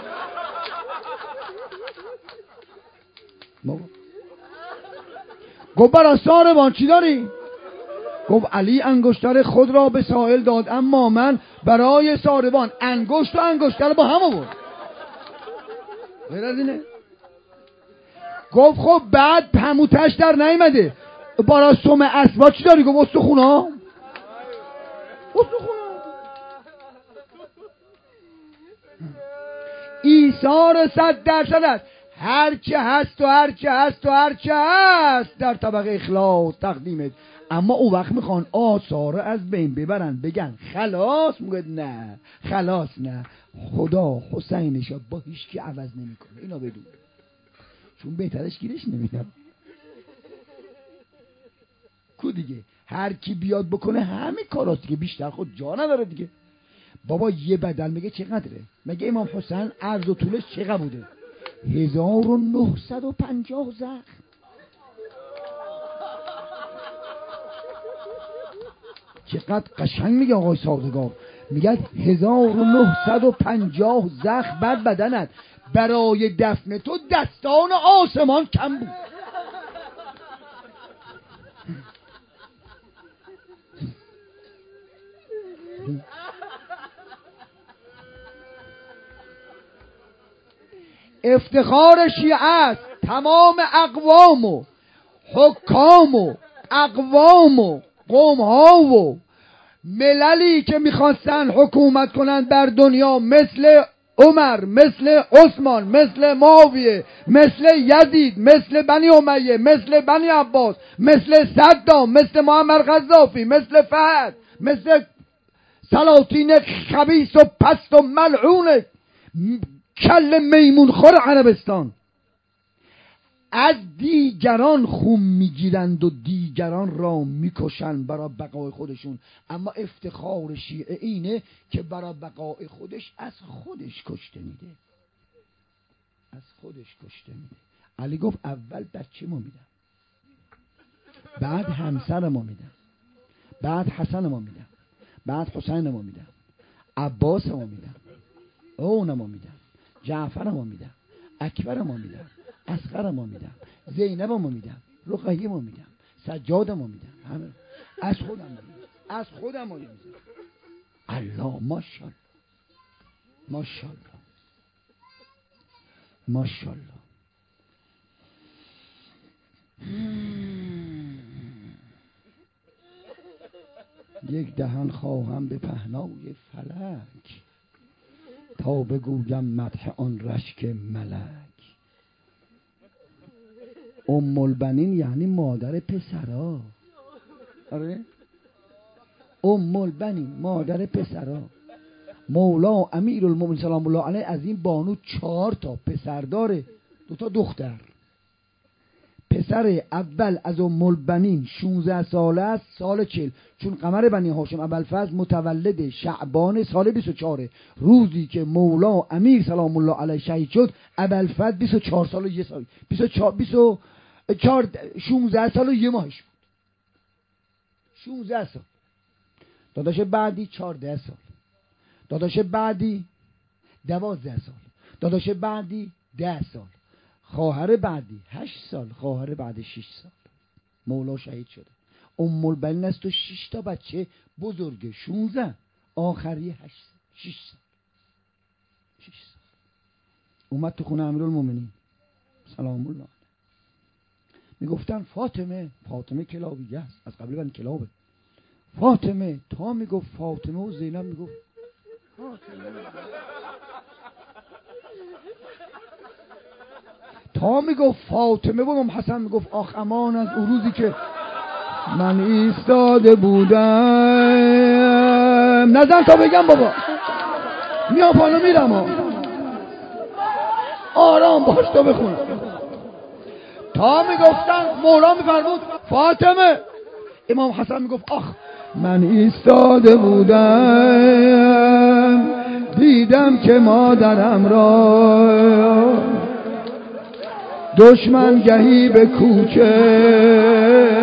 گفت برای ساربان چی داری؟ گفت علی انگشتر خود را به سائل داد، اما من برای ساربان انگشت و انگشتر با هم آورد. غیر از اینه؟ گفت خب بعد پموتش در نیامده، برای سم اسبا چی داری؟ گفت استخونا. ایثار 100% است. هرچه هست در طبق اخلاص تقدیمت. اما اون وقت میخوان آثار از بین ببرن بگن خلاص، میگه نه خلاص نه، خدا حسینش با هیچ کی عوض نمیکنه. اینا بدون، چون بهترش گیرش نمیدم کو دیگه. هر کی بیاد بکنه همین کاراست دیگه، بیشتر خود جا نداره دیگه. بابا یه بدل میگه چقدره؟ میگه امام حسین عرض و طولش چقدر بوده؟ 1950 زخم. چقدر قشنگ میگه آقای سازگار، میگه 1950 زخم بر بدنت، برای دفن تو دستان آسمان کم بود. افتخار شیعه است تمام اقوام و حکام و اقوام و قوم ها و مللی که میخواستن حکومت کنن بر دنیا، مثل عمر، مثل عثمان، مثل معاویه، مثل یزید، مثل بنی امیه، مثل بنی عباس، مثل صدام، مثل معمر قذافی، مثل فهد، مثل سلاطین خبیث و پست و ملعون کل میمون خور عربستان، از دیگران خون میگیرند و دیگران را میکشند برای بقای خودشون. اما افتخار شیعه اینه که برای بقای خودش از خودش کشته میده، از خودش کشته میده. علی گفت اول بچه ما میدم، بعد همسر ما میدم، بعد حسن ما میدم، بعد حسین ما میدم، عباس ما میدم، اون ما میدم، جعفر ما میدم، اکبر ما میدم، اصغر ما میدم، زینب ما میدم، رقیه ما میدم، سجاد ما میدم، همه از خودم میدم، از خودم میدم. الله ماشاءالله ماشاءالله ماشاءالله. یک دهن خواهم به پهنای فلک، تا بگویم مدح آن رشک ملک. ام البنین یعنی مادر پسرا. آره، ام البنین مادر پسرا. مولا امیرالمومنین سلام الله علیه از این بانو 4 تا پسر داره، 2 تا دختر. پسر اول از ام البنین 16 ساله است، سال 40، چون قمر بنی هاشم ابوالفضل متولد شعبان سال 24، روزی که مولا امیر سلام الله علیه شهید شد ابوالفضل 24 سال و 1 سال، 16 سال و 1 ماهش بود. 16 سال. داداش بعدی 14 سال، داداش بعدی 12 سال، داداش بعدی 10 سال، خواهر بعدی 8 سال، خواهر بعد 6 سال. مولا شهید شده. ام البنین است و 6 تا بچه بزرگ، 16، آخری 6 سال. 6 سال اومد تو خونه امیرالمومنین سلام الله. میگفتن فاطمه کلابیه است، از قبل بن کلابه. فاطمه تا میگفت فاطمه و زینب میگفت تا میگفت فاطمه و امام حسن میگفت آخ امان از اون روزی که من ایستاده بودم. نزن تا بگم بابا، میام پانو میرم آرام باش تا بخونم. تا میگفتن مولا میفرمود فاطمه، امام حسن میگفت آخ من ایستاده بودم دیدم که مادرم را دشمن گهی به کوچه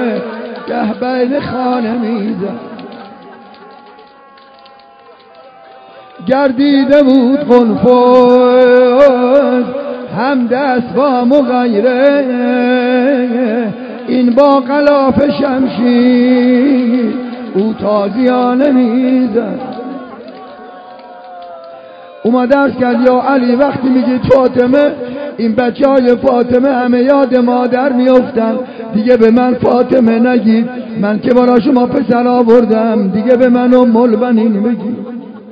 گه بین خانه میزد. گردیده بود قنفذ هم دست با مغیره این با غلاف شمشیر او تازیانه میزد. اومد درس کرد یا علی وقتی میگی فاطمه این بچه های فاطمه همه یاد مادر میافتن، دیگه به من فاطمه نگید، من که برا شما پسر آوردم، دیگه به من ام البنین بگید.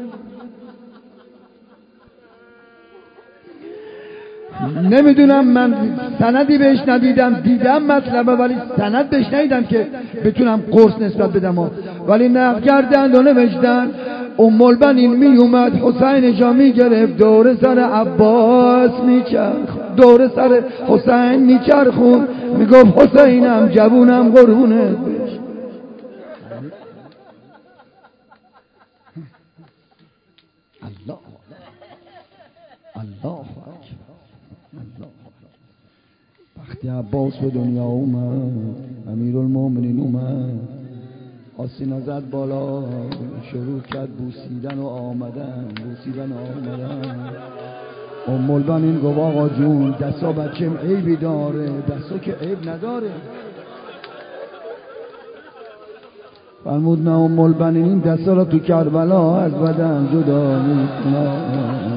نمیدونم من سندی بهش ندیدم، دیدم مطلبه ولی سند بهش ندیدم که بتونم قرص نسبت بدم، ولی نقل کردن و نوشتن ام البنین می اومد حسین جا می گرفت دور سر عباس میچرخ، دور سر حسین میچرخون، میگفت حسینم جوونم قربونه. الله الله وقتی عباس به دنیا اومد امیرالمومنین اومد آسینا زد بالا شروع کرد بوسیدن و آمدن، بوسیدن و آمدن. ام البنین گفت آقا جون دستا بچم عیبی داره؟ دستا که عیب نداره. فرمود نه ام البنین این دستا را تو کربلا از بدن جدا میکنه.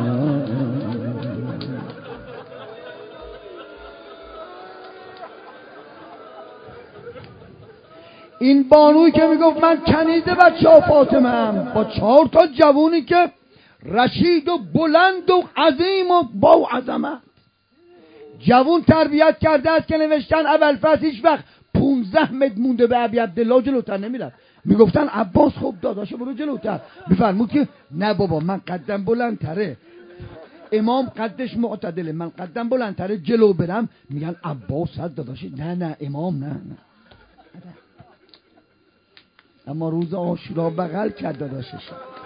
این بانوی که میگفت من کنیزه بچه ها فاطمه هم با 4 تا جوونی که رشید و بلند و عظیم و با عظمت جوون تربیت کرده است که نوشتن ابوالفضل هیچ وقت 15 متر مونده به ابی عبدالله جلوتر نمیرفت. میگفتن عباس خوب داداشه برو جلوتر. میفرمود که نه بابا من قدم بلندتره، امام قدش معتدله، من قدم بلندتره جلو برم. میگن عباس صد داداشه، نه امام نه. اما روز عاشورا بغل کرد داداشش.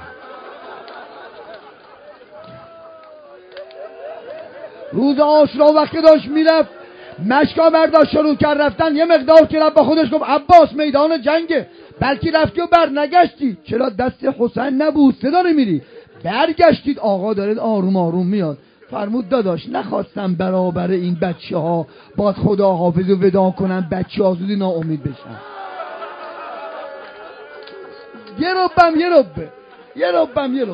روز عاشورا وقتی داشت میرفت مشکا برداشت شروع کرد رفتن، یه مقدار که رفت با خودش گفت عباس میدان جنگه، بلکه رفتی و بر نگشتی، چرا دست حسین نبوسته داری میری؟ برگشتید آقا داره آروم آروم میاد. فرمود داداش نخواستم برابر این بچه ها باید خدا حافظ و ودا کنم، بچه ها زودی ناامید بشن. یه ربم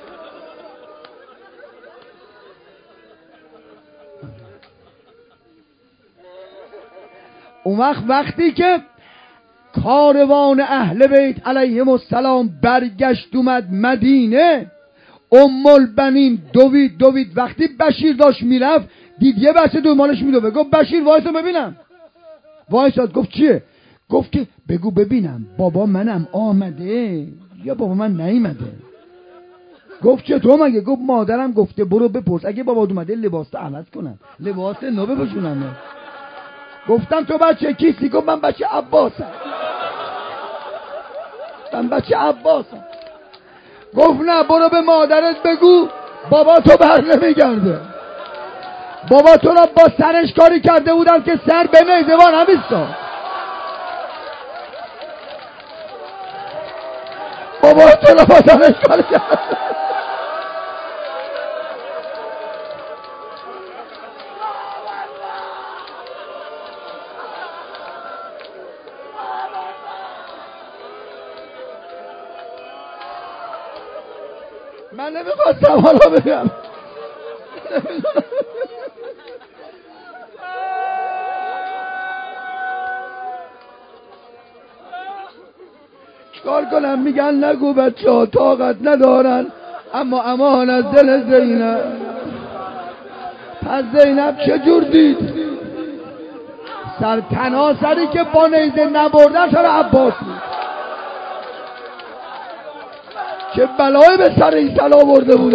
اون وقتی که کاروان اهل بیت علیهم السلام برگشت اومد مدینه، ام البنین دوید وقتی بشیر داشت میرفت دید یه بچه دومانش میدوه، گفت بشیر وایسا ببینم. وایساد. گفت چیه؟ گفت که بگو ببینم بابا منم آمده یا بابا من نیومده. گفت چطور مگه؟ گفت مادرم گفته برو بپرس اگه بابا اومده لباس عوض کنم، لباس نو بپوشونم. گفتم تو بچه کیستی؟ گفت من بچه عباسم. گفت نه برو به مادرت بگو بابا تو بر نمیگرده، بابا تو را با سرش کاری کرده بودم که سر به نیزوان هم ایستاد، بابا تو را با سرش کاری کرده. من نمیخواستم حالا بگم، چکار کنم؟ میگن نگو بچه ها طاقت ندارن، اما امان از دل زینب. پس زینب چجور دید؟ سر تناسری که با نیزه نبردن سر عباس بود. چه بلایی به سر ایسل آورده بودن.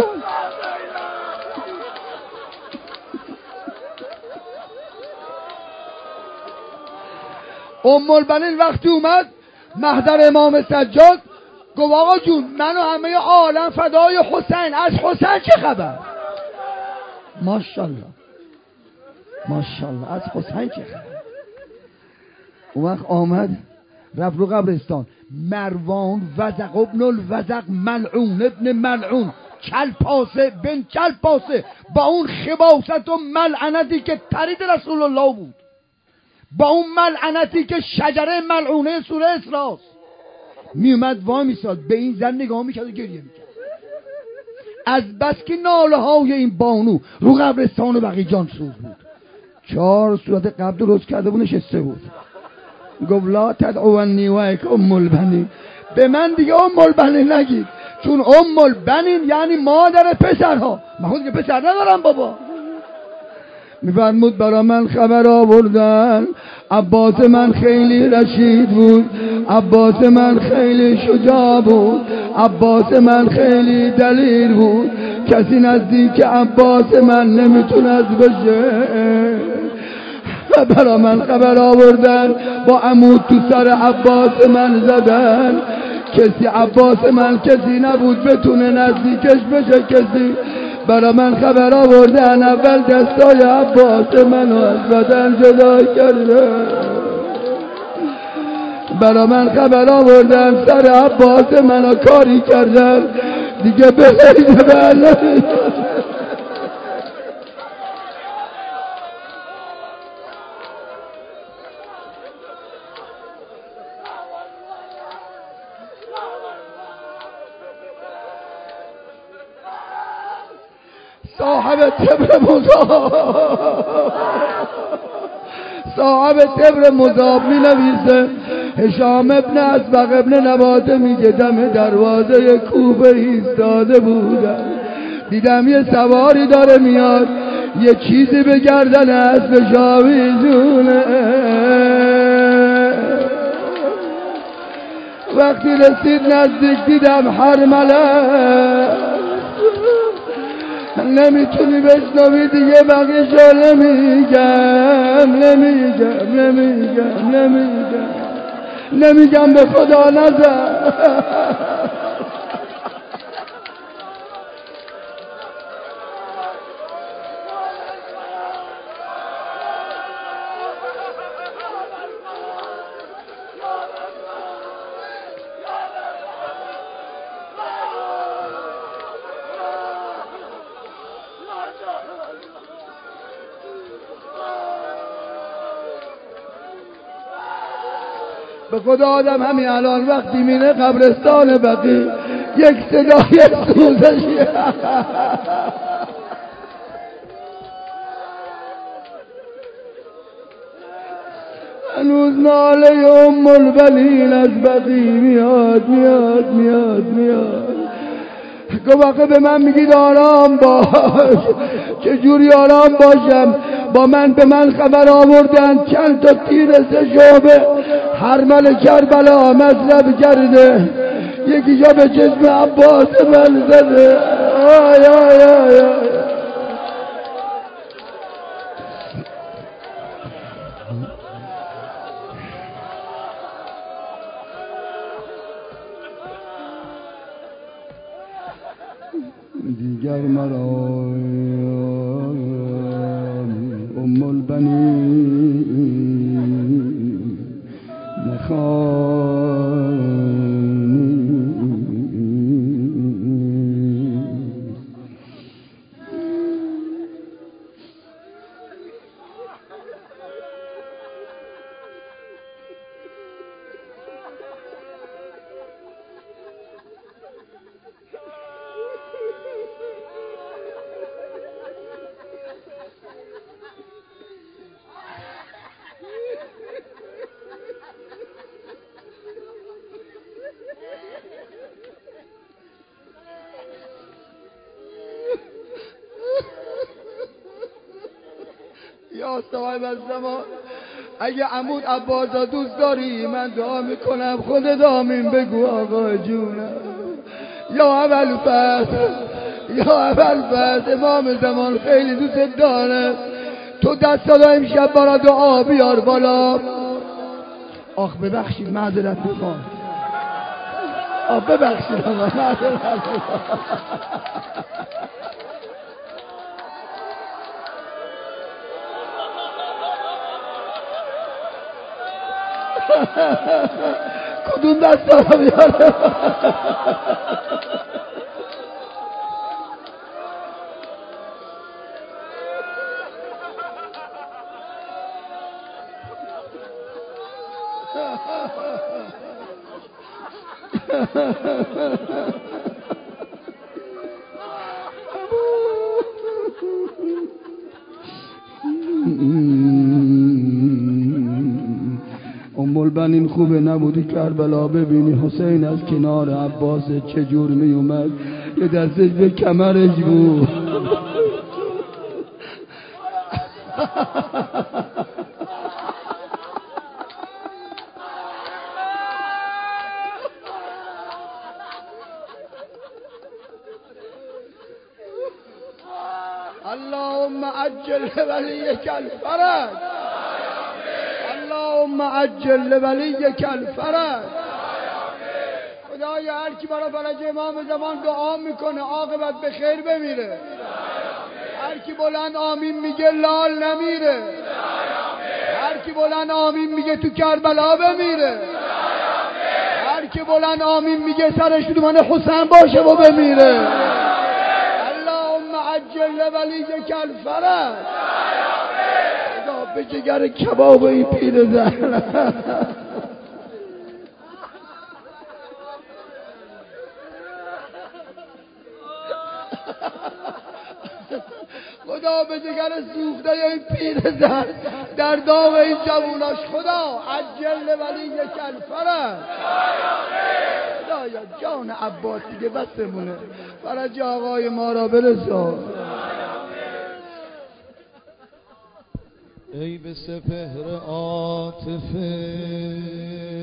ام البنین وقتی اومد محضر امام سجاد گفت آقا جون من و همه عالم فدای حسین، از حسین چه خبر؟ ماشاءالله از حسین چه خبر؟ اون وقت آمد رفت رو قبرستان. مروان وزق ابن الوزق ملعون ابن ملعون کلپاسه بن کلپاسه با اون خباثت و ملعنتی که طرید رسول الله بود، با اون ملعنتی که شجره ملعونه سوره اسراست، میومد وای میساد به این زن نگاه میکرد و گریه میکرد از بس که ناله های این بانو رو قبرستان بقیه جان سوز بود. 4 صورت قبل درست کرده بود، نشسته بود، گفت لا تدعونی و اک ام البنین، به من دیگه ام البنین نگید، چون ام البنین یعنی مادر پسرها، من خود که پسر ندارم بابا. میفرمود برا من خبر آوردن، عباس من خیلی رشید بود، عباس من خیلی شجاع بود، عباس من خیلی دلیر بود، کسی نزدیک عباس من نمیتونست بشه. برا من خبر آوردن با عمود تو سر عباس من زدن، کسی عباس من کسی نبود بتونه نزدیکش بشه کسی. برا من خبر آوردن اول دستای عباس منو از بدن جدا کردن، برا من خبر آوردن سر عباس منو کاری کردن دیگه به غیر بله. صاحب تبر مذاب می نویسه، هشام ابن اسبق ابن نباته میگه دم دروازه کوفه ایستاده بودم، دیدم یه سواری داره میاد، یه چیزی به گردن اسبش آویزونه. وقتی رسید نزدیک دیدم حرمله، نمیتونی بشنوی دیگه بقیشو نمیگم به خدا نزن. به خدا آدم همین الان وقتی میره قبرستان بقی یک صدای سوزشی هنوز ناله ام البنین از بقی میاد. گفت آخه به من میگید آرام باش، چجوری آرام باشم؟ به من خبر آوردن چند تا تیر 3 شعبه حرمل کربلا مصرف کرده، یکی جا به چشم عباس من زده. آی آی آی آی. دیگر مرا ام البنین نخوانی. یا صاحب الزمان، اگه عمود عباسا دوست داری من دعا میکنم خودت آمین بگو آقا جونم. یا ابوالفتح امام زمان خیلی دوست داره، تو دست دادا امشب برا دعا بیار بالا. آخ ببخشید معذرت میخوام، ببخشید آقا معذرت میخوام. کدوم دست رو بیاره؟ ام البنین خوبه نبودی کربلا ببینی حسین از کنار عباس چجور می اومد، یه دستش به کمرش بود. اللهم عجل ولیک الفرج، اللهم عجل ولیک الفرج. خدایا هر کی برای فرج امام زمان دعا میکنه عاقبت به خیر بمیره. هر کی بلند آمین میگه لال نمیره. هر کی بلند آمین میگه تو کربلا بمیره. هر کی بلند آمین میگه سرش تو من حسین باشه و بمیره. اللهم عجل ولیک الفرج. خدا به جگر کباب این پیر زهر. خدا به جگر سوخته این پیر زن در داغ این جووناش. خدا عجل ولیک الفرج. خدایا جان عباس دیگه بسمونه، فرج آقای ما را برسان. ای به سپهر عاطفه